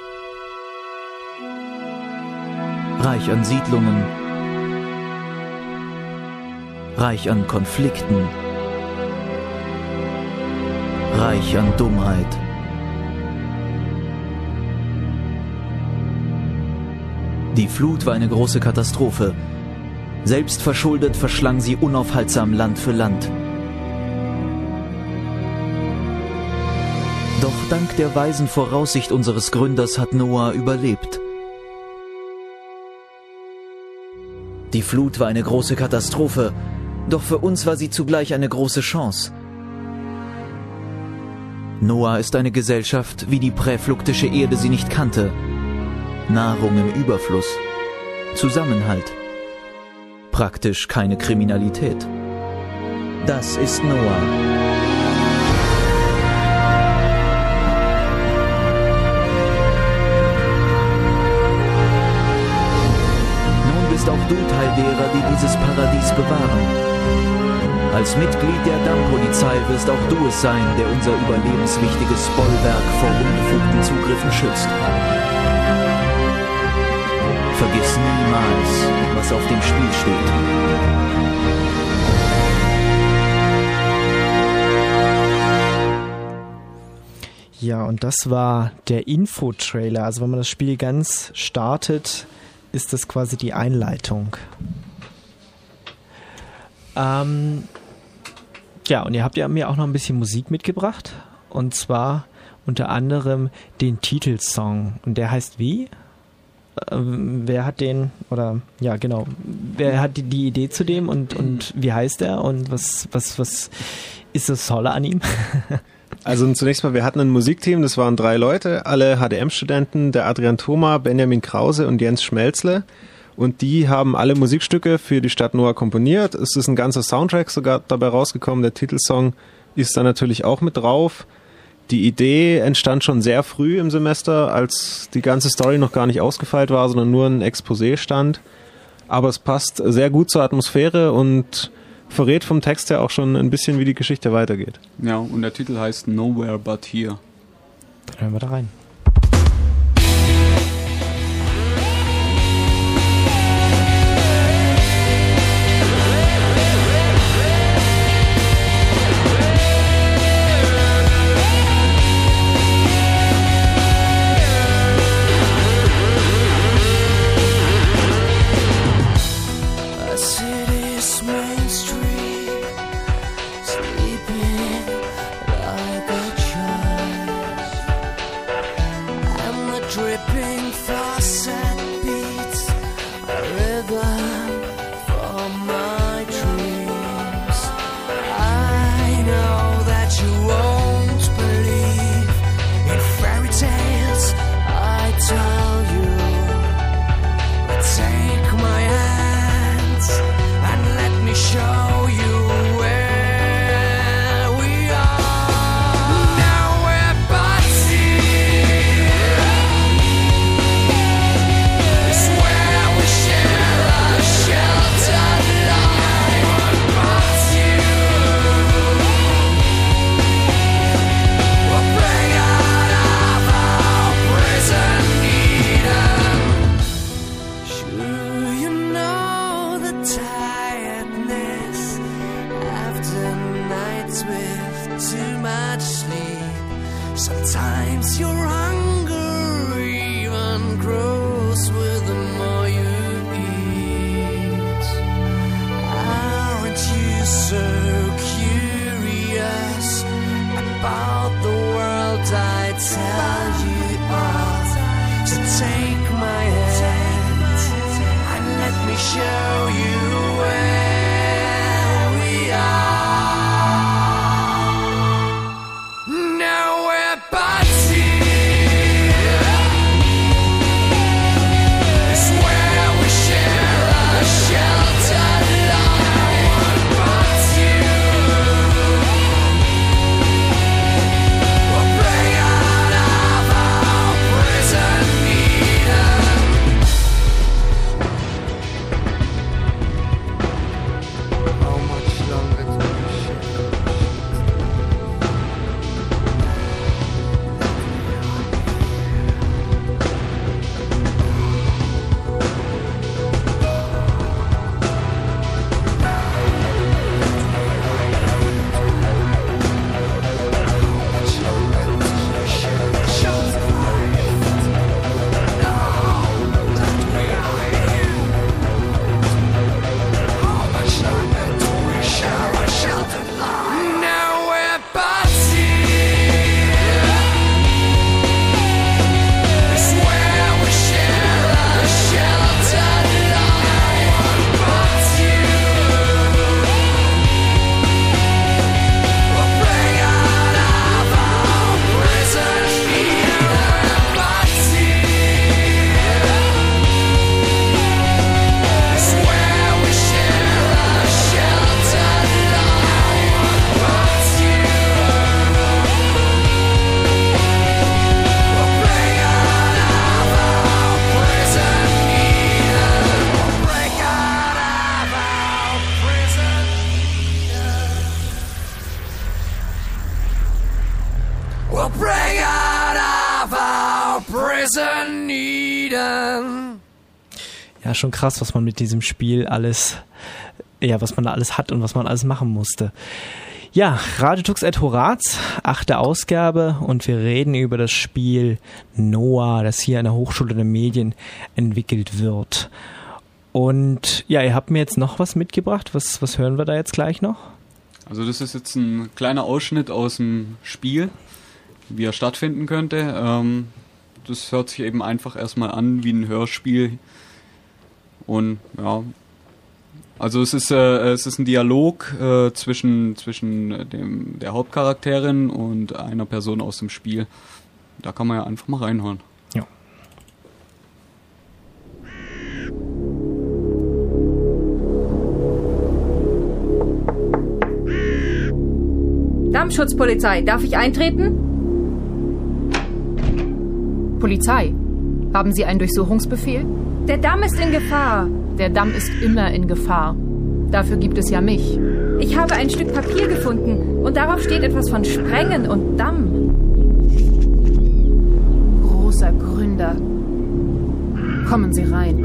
S7: reich an Siedlungen, reich an Konflikten, reich an Dummheit. Die Flut war eine große Katastrophe. Selbstverschuldet verschlang sie unaufhaltsam Land für Land. Doch dank der weisen Voraussicht unseres Gründers hat Noah überlebt. Die Flut war eine große Katastrophe, doch für uns war sie zugleich eine große Chance. Noah ist eine Gesellschaft, wie die präfluktische Erde sie nicht kannte. Nahrung im Überfluss, Zusammenhalt, praktisch keine Kriminalität. Das ist Noah. Nun bist auch du Teil derer, die dieses Paradies bewahren. Als Mitglied der Dammpolizei wirst auch du es sein, der unser überlebenswichtiges Bollwerk vor unbefugten Zugriffen schützt. Vergiss niemals, was auf dem Spiel steht.
S3: Ja, und das war der Info-Trailer. Also wenn man das Spiel ganz startet, ist das quasi die Einleitung. Ja, und ihr habt ja mir auch noch ein bisschen Musik mitgebracht. Und zwar unter anderem den Titelsong. Und der heißt wie? Wer hat den, oder ja genau, wer hat die Idee zu dem und wie heißt er und was ist das Tolle an ihm?
S4: Also zunächst mal, wir hatten ein Musikteam, das waren 3 Leute, alle HDM-Studenten, der Adrian Thoma, Benjamin Krause und Jens Schmelzle, und die haben alle Musikstücke für die Stadt Noah komponiert. Es ist ein ganzer Soundtrack sogar dabei rausgekommen, der Titelsong ist da natürlich auch mit drauf. Die Idee entstand schon sehr früh im Semester, als die ganze Story noch gar nicht ausgefeilt war, sondern nur ein Exposé stand. Aber es passt sehr gut zur Atmosphäre und verrät vom Text her auch schon ein bisschen, wie die Geschichte weitergeht.
S5: Ja, und der Titel heißt Nowhere But Here.
S3: Dann hören wir da rein.
S8: Nowhere but here. We'll bring out of our prison Eden.
S3: Ja, schon krass, was man mit diesem Spiel alles, was man da alles hat und was man alles machen musste. Ja, Radiotux et Horaz, 8. Ausgabe, und wir reden über das Spiel Noah, das hier an der Hochschule der Medien entwickelt wird. Und ja, ihr habt mir jetzt noch was mitgebracht. Was hören wir da jetzt gleich noch?
S5: Also das ist jetzt ein kleiner Ausschnitt aus dem Spiel, wie er stattfinden könnte. Das hört sich eben einfach erstmal an wie ein Hörspiel. Und ja, also es ist ein Dialog zwischen der Hauptcharakterin und einer Person aus dem Spiel. Da kann man ja einfach mal reinhören.
S3: Ja.
S9: Dammschutzpolizei, darf ich eintreten?
S10: Polizei, haben Sie einen Durchsuchungsbefehl?
S9: Der Damm ist in Gefahr.
S10: Der Damm ist immer in Gefahr. Dafür gibt es ja mich.
S9: Ich habe ein Stück Papier gefunden und darauf steht etwas von Sprengen und Damm.
S10: Großer Gründer. Kommen Sie rein.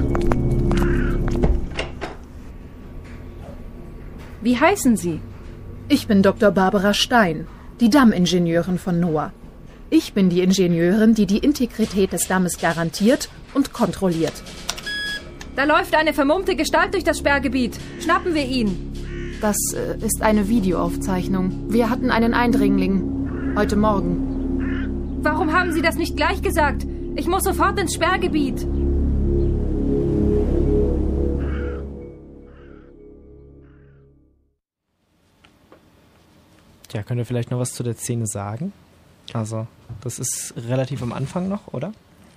S9: Wie heißen Sie?
S10: Ich bin Dr. Barbara Stein, die Dammingenieurin von Noah. Ich bin die Ingenieurin, die die Integrität des Dammes garantiert und kontrolliert.
S9: Da läuft eine vermummte Gestalt durch das Sperrgebiet. Schnappen wir ihn.
S10: Das ist eine Videoaufzeichnung. Wir hatten einen Eindringling. Heute Morgen.
S9: Warum haben Sie das nicht gleich gesagt? Ich muss sofort ins Sperrgebiet.
S3: Ja, könnt ihr vielleicht noch was zu der Szene sagen? Also, das ist relativ am Anfang noch, oder?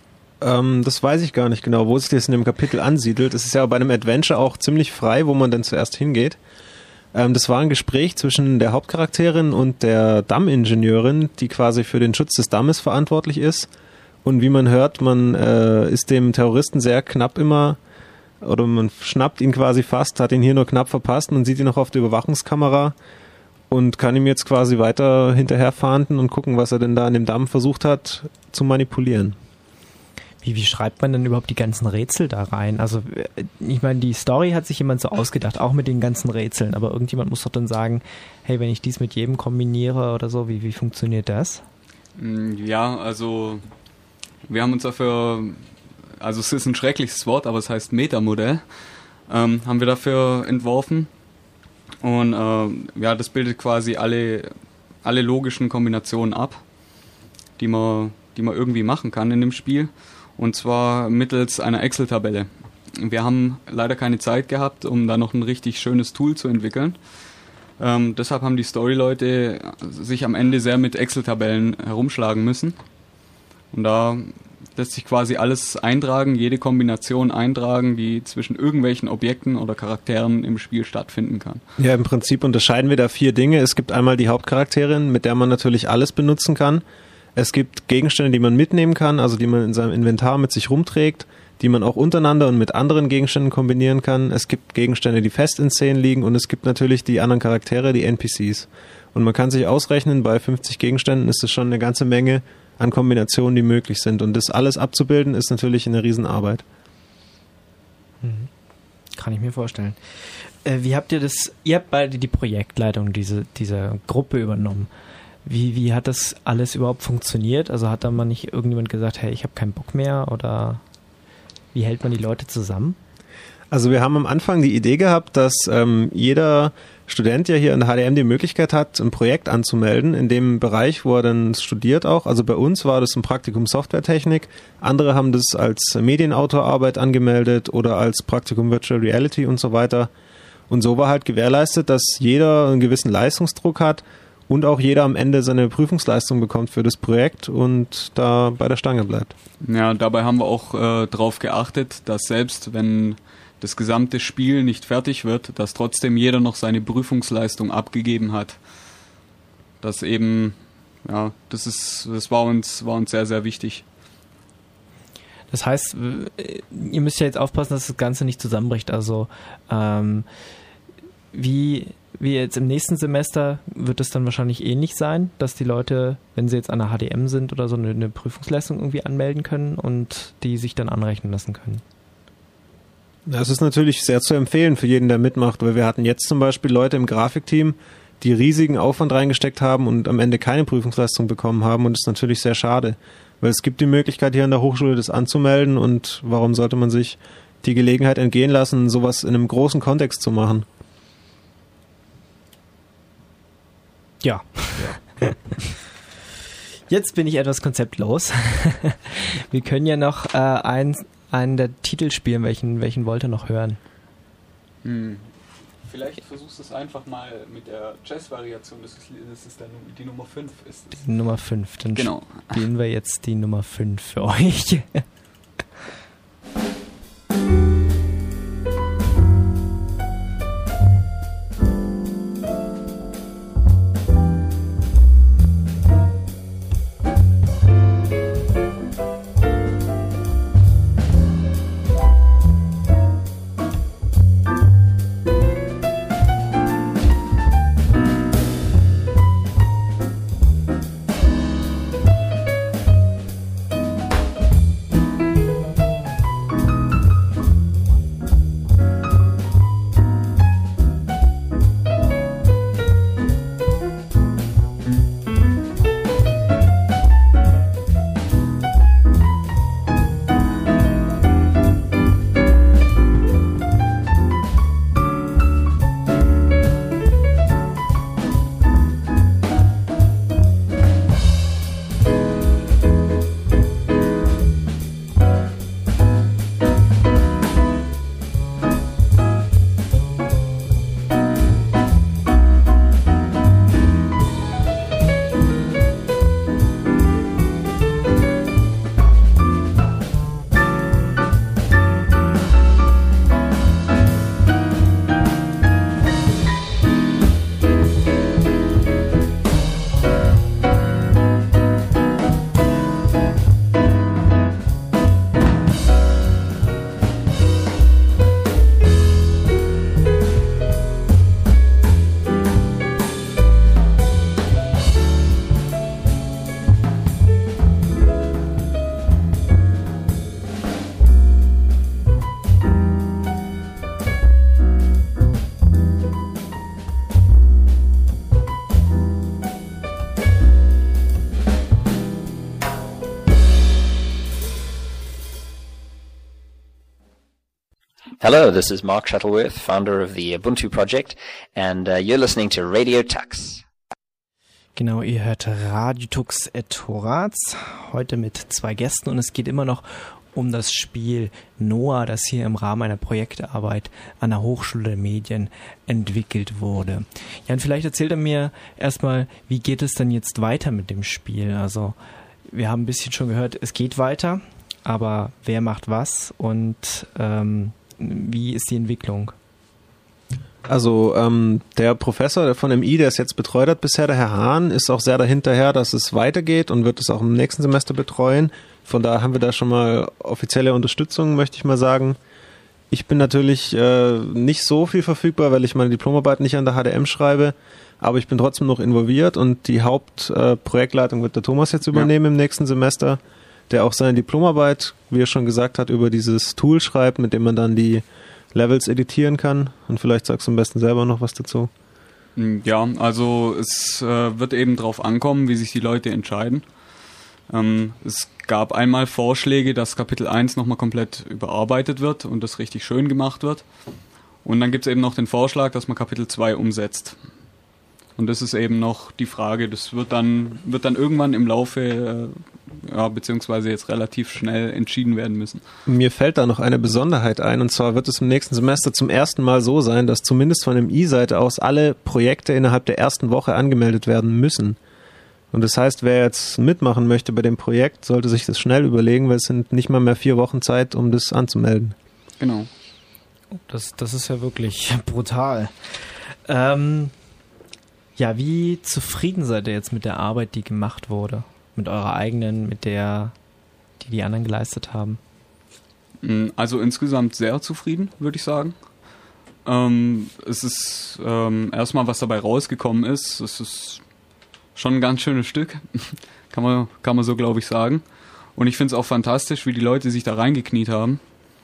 S4: Das weiß ich gar nicht genau, wo sich das in dem Kapitel ansiedelt. Es ist ja bei einem Adventure auch ziemlich frei, wo man dann zuerst hingeht. Das war ein Gespräch zwischen der Hauptcharakterin und der Dammingenieurin, die quasi für den Schutz des Dammes verantwortlich ist. Und wie man hört, man ist dem Terroristen sehr knapp immer, oder man schnappt ihn quasi fast, hat ihn hier nur knapp verpasst. Man sieht ihn noch auf der Überwachungskamera und kann ihm jetzt quasi weiter hinterher fahnden und gucken, was er denn da an dem Damm versucht hat zu manipulieren.
S3: Wie schreibt man denn überhaupt die ganzen Rätsel da rein? Also ich meine, die Story hat sich jemand so ausgedacht, auch mit den ganzen Rätseln, aber irgendjemand muss doch dann sagen, hey, wenn ich dies mit jedem kombiniere oder so, wie funktioniert das?
S5: Ja, also wir haben uns dafür, also es ist ein schreckliches Wort, aber es heißt Metamodell, haben wir dafür entworfen. Und das bildet quasi alle logischen Kombinationen ab, die man irgendwie machen kann in dem Spiel. Und zwar mittels einer Excel-Tabelle. Wir haben leider keine Zeit gehabt, um da noch ein richtig schönes Tool zu entwickeln. Deshalb haben die Story-Leute sich am Ende sehr mit Excel-Tabellen herumschlagen müssen. Und da lässt sich quasi alles eintragen, jede Kombination eintragen, die zwischen irgendwelchen Objekten oder Charakteren im Spiel stattfinden kann.
S4: Ja, im Prinzip unterscheiden wir da 4 Dinge. Es gibt einmal die Hauptcharakterin, mit der man natürlich alles benutzen kann. Es gibt Gegenstände, die man mitnehmen kann, also die man in seinem Inventar mit sich rumträgt, die man auch untereinander und mit anderen Gegenständen kombinieren kann. Es gibt Gegenstände, die fest in Szenen liegen, und es gibt natürlich die anderen Charaktere, die NPCs. Und man kann sich ausrechnen, bei 50 Gegenständen ist es schon eine ganze Menge an Kombinationen, die möglich sind. Und das alles abzubilden, ist natürlich eine Riesenarbeit.
S3: Kann ich mir vorstellen. Wie habt ihr das, ihr habt beide die Projektleitung dieser Gruppe übernommen. Wie hat das alles überhaupt funktioniert? Also hat da mal nicht irgendjemand gesagt, hey, ich habe keinen Bock mehr, oder wie hält man die Leute zusammen?
S4: Also wir haben am Anfang die Idee gehabt, dass jeder Student ja hier an der HDM die Möglichkeit hat, ein Projekt anzumelden in dem Bereich, wo er dann studiert auch. Also bei uns war das ein Praktikum Softwaretechnik. Andere haben das als Medienautorarbeit angemeldet oder als Praktikum Virtual Reality und so weiter. Und so war halt gewährleistet, dass jeder einen gewissen Leistungsdruck hat und auch jeder am Ende seine Prüfungsleistung bekommt für das Projekt und da bei der Stange bleibt.
S5: Ja, dabei haben wir auch darauf geachtet, dass selbst wenn das gesamte Spiel nicht fertig wird, dass trotzdem jeder noch seine Prüfungsleistung abgegeben hat. Das eben, ja, das war uns sehr, sehr wichtig.
S3: Das heißt, ihr müsst ja jetzt aufpassen, dass das Ganze nicht zusammenbricht. Also wie wie jetzt im nächsten Semester wird es dann wahrscheinlich ähnlich sein, dass die Leute, wenn sie jetzt an der HDM sind oder so, eine Prüfungsleistung irgendwie anmelden können und die sich dann anrechnen lassen können.
S4: Das ist natürlich sehr zu empfehlen für jeden, der mitmacht, weil wir hatten jetzt zum Beispiel Leute im Grafikteam, die riesigen Aufwand reingesteckt haben und am Ende keine Prüfungsleistung bekommen haben, und das ist natürlich sehr schade, weil es gibt die Möglichkeit hier an der Hochschule das anzumelden, und warum sollte man sich die Gelegenheit entgehen lassen, sowas in einem großen Kontext zu machen?
S3: Ja. Jetzt bin ich etwas konzeptlos. Wir können ja noch einen der Titel spielen. Welchen wollt ihr noch hören?
S5: Vielleicht versuchst du es einfach mal mit der Jazz-Variation. Das ist dann die Nummer 5.
S3: Die Nummer 5. Dann
S5: genau.
S3: Spielen wir jetzt die Nummer 5 für euch.
S11: Hello, this is Mark Shuttleworth, founder of the Ubuntu Project, and you're listening to Radio Tux.
S3: Genau, ihr hört Radio Tux et Horaz, heute mit 2 Gästen, und es geht immer noch um das Spiel Noah, das hier im Rahmen einer Projektarbeit an der Hochschule der Medien entwickelt wurde. Jan, vielleicht erzählt er mir erstmal, wie geht es denn jetzt weiter mit dem Spiel? Also, wir haben ein bisschen schon gehört, es geht weiter, aber wer macht was und wie ist die Entwicklung?
S4: Also der Professor von MI, der es jetzt betreut hat bisher, der Herr Hahn, ist auch sehr dahinterher, dass es weitergeht und wird es auch im nächsten Semester betreuen. Von daher haben wir da schon mal offizielle Unterstützung, möchte ich mal sagen. Ich bin natürlich nicht so viel verfügbar, weil ich meine Diplomarbeit nicht an der HDM schreibe, aber ich bin trotzdem noch involviert, und die Hauptprojektleitung wird der Thomas jetzt übernehmen im nächsten Semester, der auch seine Diplomarbeit, wie er schon gesagt hat, über dieses Tool schreibt, mit dem man dann die Levels editieren kann. Und vielleicht sagst du am besten selber noch was dazu.
S5: Ja, also es wird eben drauf ankommen, wie sich die Leute entscheiden. Es gab einmal Vorschläge, dass Kapitel 1 nochmal komplett überarbeitet wird und das richtig schön gemacht wird. Und dann gibt es eben noch den Vorschlag, dass man Kapitel 2 umsetzt. Und das ist eben noch die Frage, das wird dann irgendwann im Laufe, beziehungsweise jetzt relativ schnell entschieden werden müssen.
S4: Mir fällt da noch eine Besonderheit ein, und zwar wird es im nächsten Semester zum ersten Mal so sein, dass zumindest von MI-Seite aus alle Projekte innerhalb der ersten Woche angemeldet werden müssen. Und das heißt, wer jetzt mitmachen möchte bei dem Projekt, sollte sich das schnell überlegen, weil es sind nicht mal mehr 4 Wochen Zeit, um das anzumelden.
S5: Genau.
S3: Das ist ja wirklich brutal. Ja, wie zufrieden seid ihr jetzt mit der Arbeit, die gemacht wurde? Mit eurer eigenen, mit der, die anderen geleistet haben?
S5: Also insgesamt sehr zufrieden, würde ich sagen. Es ist erstmal, was dabei rausgekommen ist. Es ist schon ein ganz schönes Stück, kann man so, glaube ich, sagen. Und ich finde es auch fantastisch, wie die Leute sich da reingekniet haben.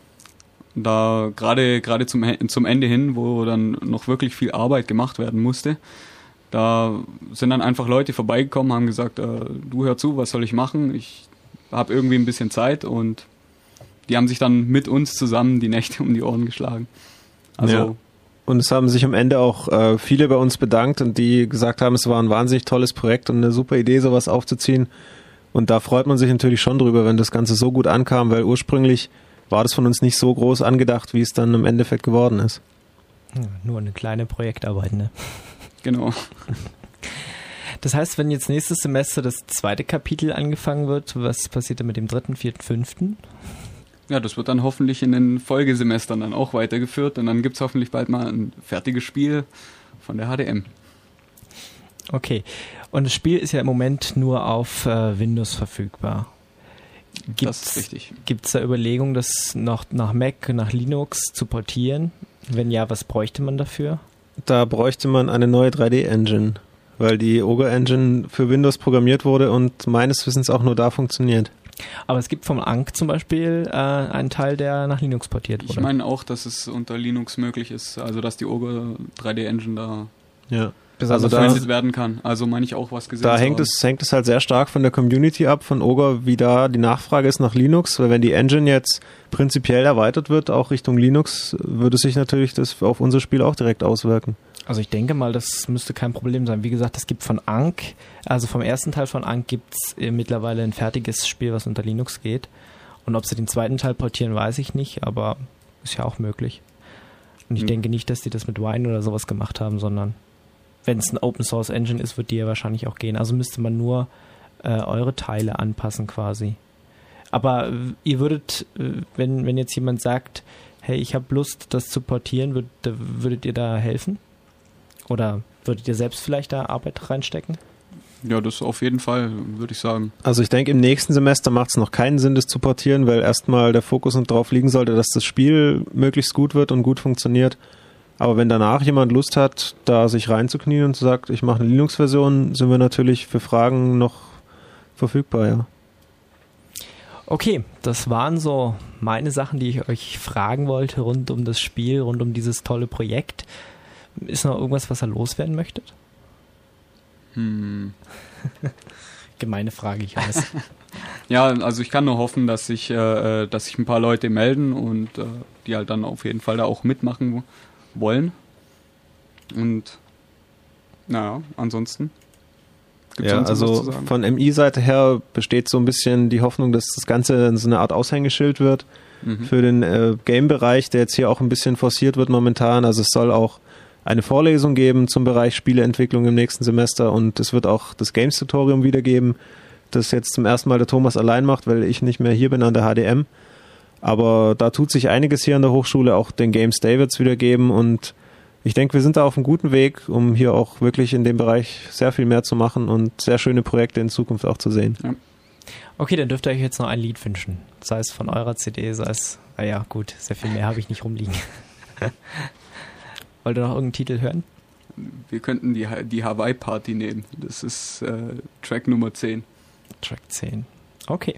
S5: Da gerade zum Ende hin, wo dann noch wirklich viel Arbeit gemacht werden musste, da sind dann einfach Leute vorbeigekommen, haben gesagt, du hör zu, was soll ich machen? Ich habe irgendwie ein bisschen Zeit, und die haben sich dann mit uns zusammen die Nächte um die Ohren geschlagen. Also
S4: ja. Und es haben sich am Ende auch viele bei uns bedankt, und die gesagt haben, es war ein wahnsinnig tolles Projekt und eine super Idee, sowas aufzuziehen. Und da freut man sich natürlich schon drüber, wenn das Ganze so gut ankam, weil ursprünglich war das von uns nicht so groß angedacht, wie es dann im Endeffekt geworden ist.
S3: Ja, nur eine kleine Projektarbeit, ne?
S5: Genau.
S3: Das heißt, wenn jetzt nächstes Semester das zweite Kapitel angefangen wird, was passiert dann mit dem 3., 4., 5.?
S5: Ja, das wird dann hoffentlich in den Folgesemestern dann auch weitergeführt, und dann gibt es hoffentlich bald mal ein fertiges Spiel von der HDM.
S3: Okay, und das Spiel ist ja im Moment nur auf Windows verfügbar.
S5: Das ist richtig.
S3: Gibt es da Überlegungen, das noch nach Mac, nach Linux zu portieren? Wenn ja, was bräuchte man dafür?
S4: Da bräuchte man eine neue 3D-Engine, weil die Ogre-Engine für Windows programmiert wurde und meines Wissens auch nur da funktioniert.
S3: Aber es gibt vom Ankh zum Beispiel einen Teil, der nach Linux portiert wurde.
S5: Ich meine auch, dass es unter Linux möglich ist, also dass die Ogre 3D-Engine da verwendet werden kann. Also meine ich auch, was gesehen
S4: da hängt es halt sehr stark von der Community ab, von Ogre, wie da die Nachfrage ist nach Linux, weil wenn die Engine jetzt prinzipiell erweitert wird, auch Richtung Linux, würde sich natürlich das auf unser Spiel auch direkt auswirken.
S3: Also ich denke mal, das müsste kein Problem sein. Wie gesagt, es gibt von Ankh, also vom ersten Teil von Ankh gibt es mittlerweile ein fertiges Spiel, was unter Linux geht. Und ob sie den zweiten Teil portieren, weiß ich nicht, aber ist ja auch möglich. Und ich denke nicht, dass die das mit Wine oder sowas gemacht haben, sondern wenn es ein Open-Source-Engine ist, wird die ja wahrscheinlich auch gehen. Also müsste man nur eure Teile anpassen quasi. Aber ihr würdet, wenn jetzt jemand sagt, hey, ich habe Lust, das zu portieren, würdet ihr da helfen? Oder würdet ihr selbst vielleicht da Arbeit reinstecken?
S5: Ja, das auf jeden Fall, würde ich sagen.
S4: Also ich denke, im nächsten Semester macht es noch keinen Sinn, das zu portieren, weil erstmal der Fokus darauf liegen sollte, dass das Spiel möglichst gut wird und gut funktioniert. Aber wenn danach jemand Lust hat, da sich reinzuknien und sagt, ich mache eine Linux-Version, sind wir natürlich für Fragen noch verfügbar, ja.
S3: Okay, das waren so meine Sachen, die ich euch fragen wollte rund um das Spiel, rund um dieses tolle Projekt. Ist noch irgendwas, was ihr loswerden möchtet? Gemeine Frage, ich weiß.
S5: Ja, also ich kann nur hoffen, dass sich ein paar Leute melden und die halt dann auf jeden Fall da auch mitmachen wollen. Und naja, ansonsten gibt's
S4: ja,
S5: sonst was
S4: also
S5: zu sagen?
S4: von MI-Seite her besteht so ein bisschen die Hoffnung, dass das Ganze so eine Art Aushängeschild wird für den Game-Bereich, der jetzt hier auch ein bisschen forciert wird momentan. Also es soll auch eine Vorlesung geben zum Bereich Spieleentwicklung im nächsten Semester, und es wird auch das Games-Tutorium wiedergeben, das jetzt zum ersten Mal der Thomas allein macht, weil ich nicht mehr hier bin an der HDM. Aber da tut sich einiges hier an der Hochschule, auch den Games Day wird es wieder geben, und ich denke, wir sind da auf einem guten Weg, um hier auch wirklich in dem Bereich sehr viel mehr zu machen und sehr schöne Projekte in Zukunft auch zu sehen.
S5: Ja.
S3: Okay, dann dürft ihr euch jetzt noch ein Lied wünschen. Sei es von eurer CD, sei es... ja gut, sehr viel mehr habe ich nicht rumliegen. Wollt ihr noch irgendeinen Titel hören?
S5: Wir könnten die Hawaii-Party nehmen. Das ist Track Nummer 10.
S3: Track 10. Okay.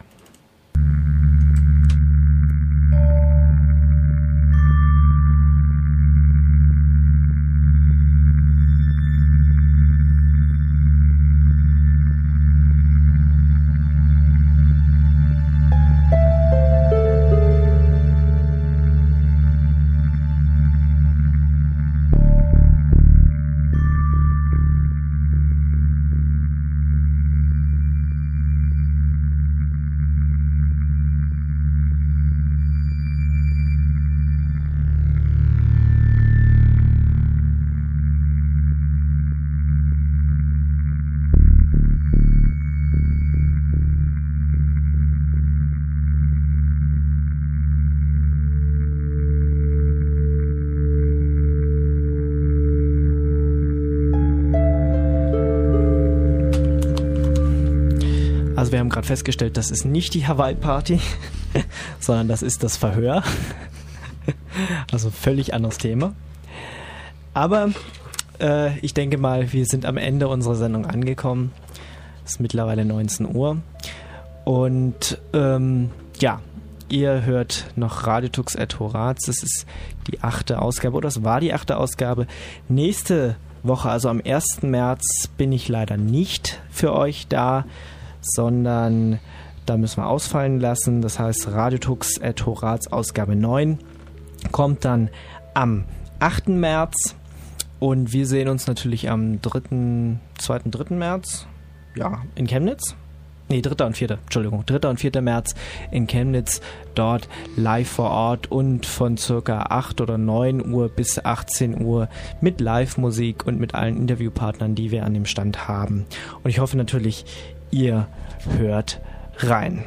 S3: Also wir haben gerade festgestellt, das ist nicht die Hawaii-Party, sondern das ist das Verhör. Also völlig anderes Thema. Aber ich denke mal, wir sind am Ende unserer Sendung angekommen. Es ist mittlerweile 19 Uhr. Und ja, ihr hört noch Radiotux et Horaz. Das ist die 8. Ausgabe, oder das war die 8. Ausgabe. Nächste Woche, also am 1. März, bin ich leider nicht für euch da, sondern da müssen wir ausfallen lassen. Das heißt, Radiotux et Horaz Ausgabe 9 kommt dann am 8. März. Und wir sehen uns natürlich am 3. März, ja, in Chemnitz. Nee, 3. und 4. März in Chemnitz, dort live vor Ort und von circa 8 oder 9 Uhr bis 18 Uhr mit Live-Musik und mit allen Interviewpartnern, die wir an dem Stand haben. Und ich hoffe natürlich, ihr hört rein.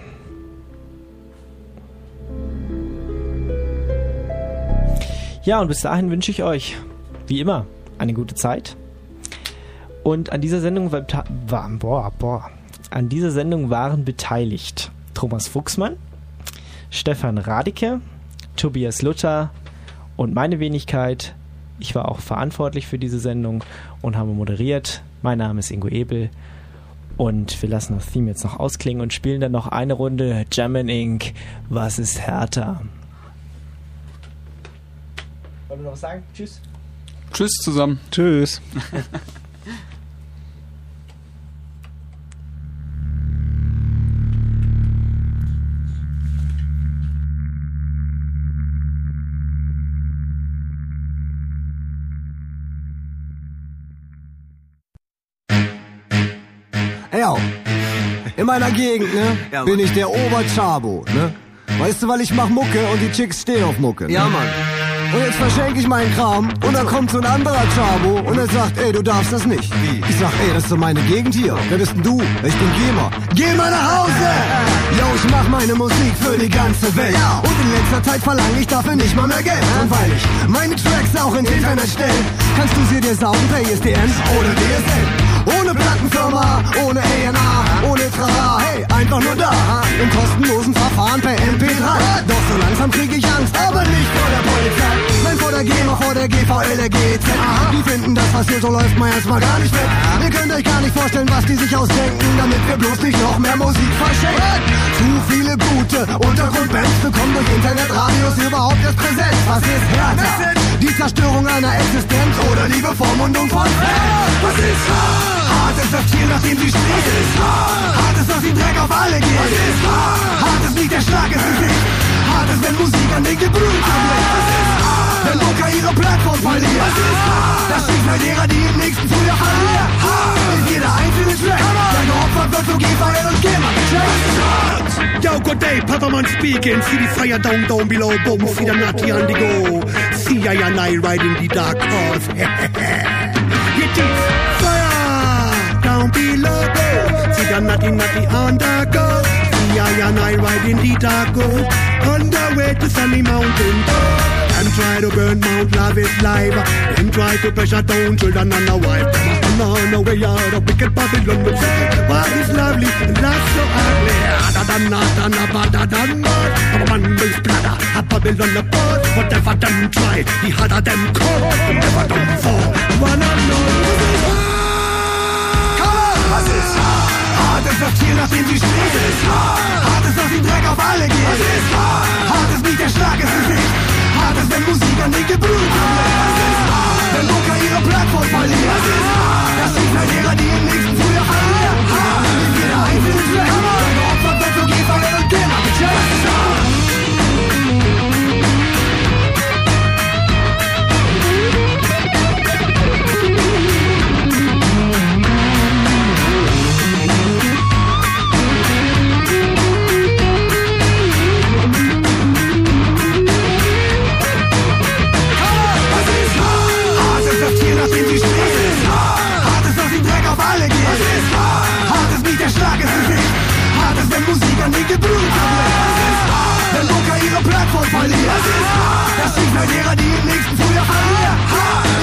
S3: Ja, und bis dahin wünsche ich euch, wie immer, eine gute Zeit. Und an dieser Sendung waren beteiligt Thomas Fuchsmann, Stefan Radicke, Tobias Luther und meine Wenigkeit. Ich war auch verantwortlich für diese Sendung und habe moderiert. Mein Name ist Ingo Ebel und wir lassen das Theme jetzt noch ausklingen und spielen dann noch eine Runde Jammin' Inc. Was ist härter? Wollen wir noch was sagen? Tschüss.
S5: Tschüss zusammen.
S4: Tschüss.
S12: Ja, in meiner Gegend, ne, ja, bin ich der Oberchabo, ne? Weißt du, weil ich mach Mucke und die Chicks stehen auf Mucke. Ne? Ja, Mann. Und jetzt verschenke ich meinen Kram und dann kommt so ein anderer Chabo und er sagt, ey, du darfst das nicht. Wie? Ich sag, ey, das ist so meine Gegend hier. Wer bist denn du? Ich bin GEMA. Geh mal nach Hause! Yo, ich mach meine Musik für die ganze Welt. Und in letzter Zeit verlange ich dafür nicht mal mehr Geld. Und weil ich meine Tracks auch ins Internet stelle, kannst du sie dir saugen per ISDN oder DSL. Ohne Plattenfirma, ohne A&R, ohne Trara, hey, einfach nur da. Im kostenlosen Verfahren per MP3. Doch so langsam krieg ich Angst, aber nicht vor der Polizei. Nein, vor der GEMA, vor der GVL, der GEZ. Die finden das, was hier so läuft, mal erstmal gar nicht weg. Ihr könnt euch gar nicht vorstellen, was die sich ausdenken, damit wir bloß nicht noch mehr Musik verschenken. Zu viele gute Untergrundbands bekommen durch Internetradios überhaupt erst Präsenz. Was ist härter? Die Zerstörung einer Existenz oder die Bevormundung von Fans? Was ist hart? Hart ist das Tier, nach dem sie steht. Was ist hart? Hart ist, dass sie Dreck auf alle geht. Was ist hart? Hart ist nicht der Schlag ins Gesicht. Hart ist, wenn Musik an den Gebrüll verliert. Was ist hart? Wenn Mucker ihre Plattform verliert. Was ist hart? Das Schicksal derer, die im nächsten Frühjahr verlieren. Hart ist jeder einzelne Track, der geopfert wird, so GVL und GEMA gecheckt.
S13: Yo, good day, Pepperman speaking. See the fire down below, boom. See the natty on the go. See I and I riding the dark horse. It is fire down below, go. See the natty on the go. See I and I riding the dark horse on the way to sunny mountain. Them try to burn Mount Lavish live. Them try to pressure down children and a wife. On the way out of wicked Babylon will say, what is lovely and that's so ugly. Other than not and a better than bad. A man will splatter, a Babylon apart. Whatever them try, the harder them come. Never them fall, one another. Was ist hart? Hart ist das Tier, nach dem sie steht. Was ist hart? Hart ist, dass sie Dreck auf alle geht. Was ist hart? Hart ist nicht der Schlag ins Gesicht. Hart ist, wenn Musik an den Gebrüll kommt. Was ist hart? Wenn Mucker ihre Plattform verliert. Was ist hart? Das Schicksal derer, die im nächsten Frühjahr verlieren. Hart ist jeder einzelne Track, der geopfert wird, so GVL und GEMA gecheckt. Was ist hart? Musik an den Gebrüll verliert. Wenn Mucker ihre Plattform verliert. Das Schicksal derer, die im nächsten Frühjahr verlieren.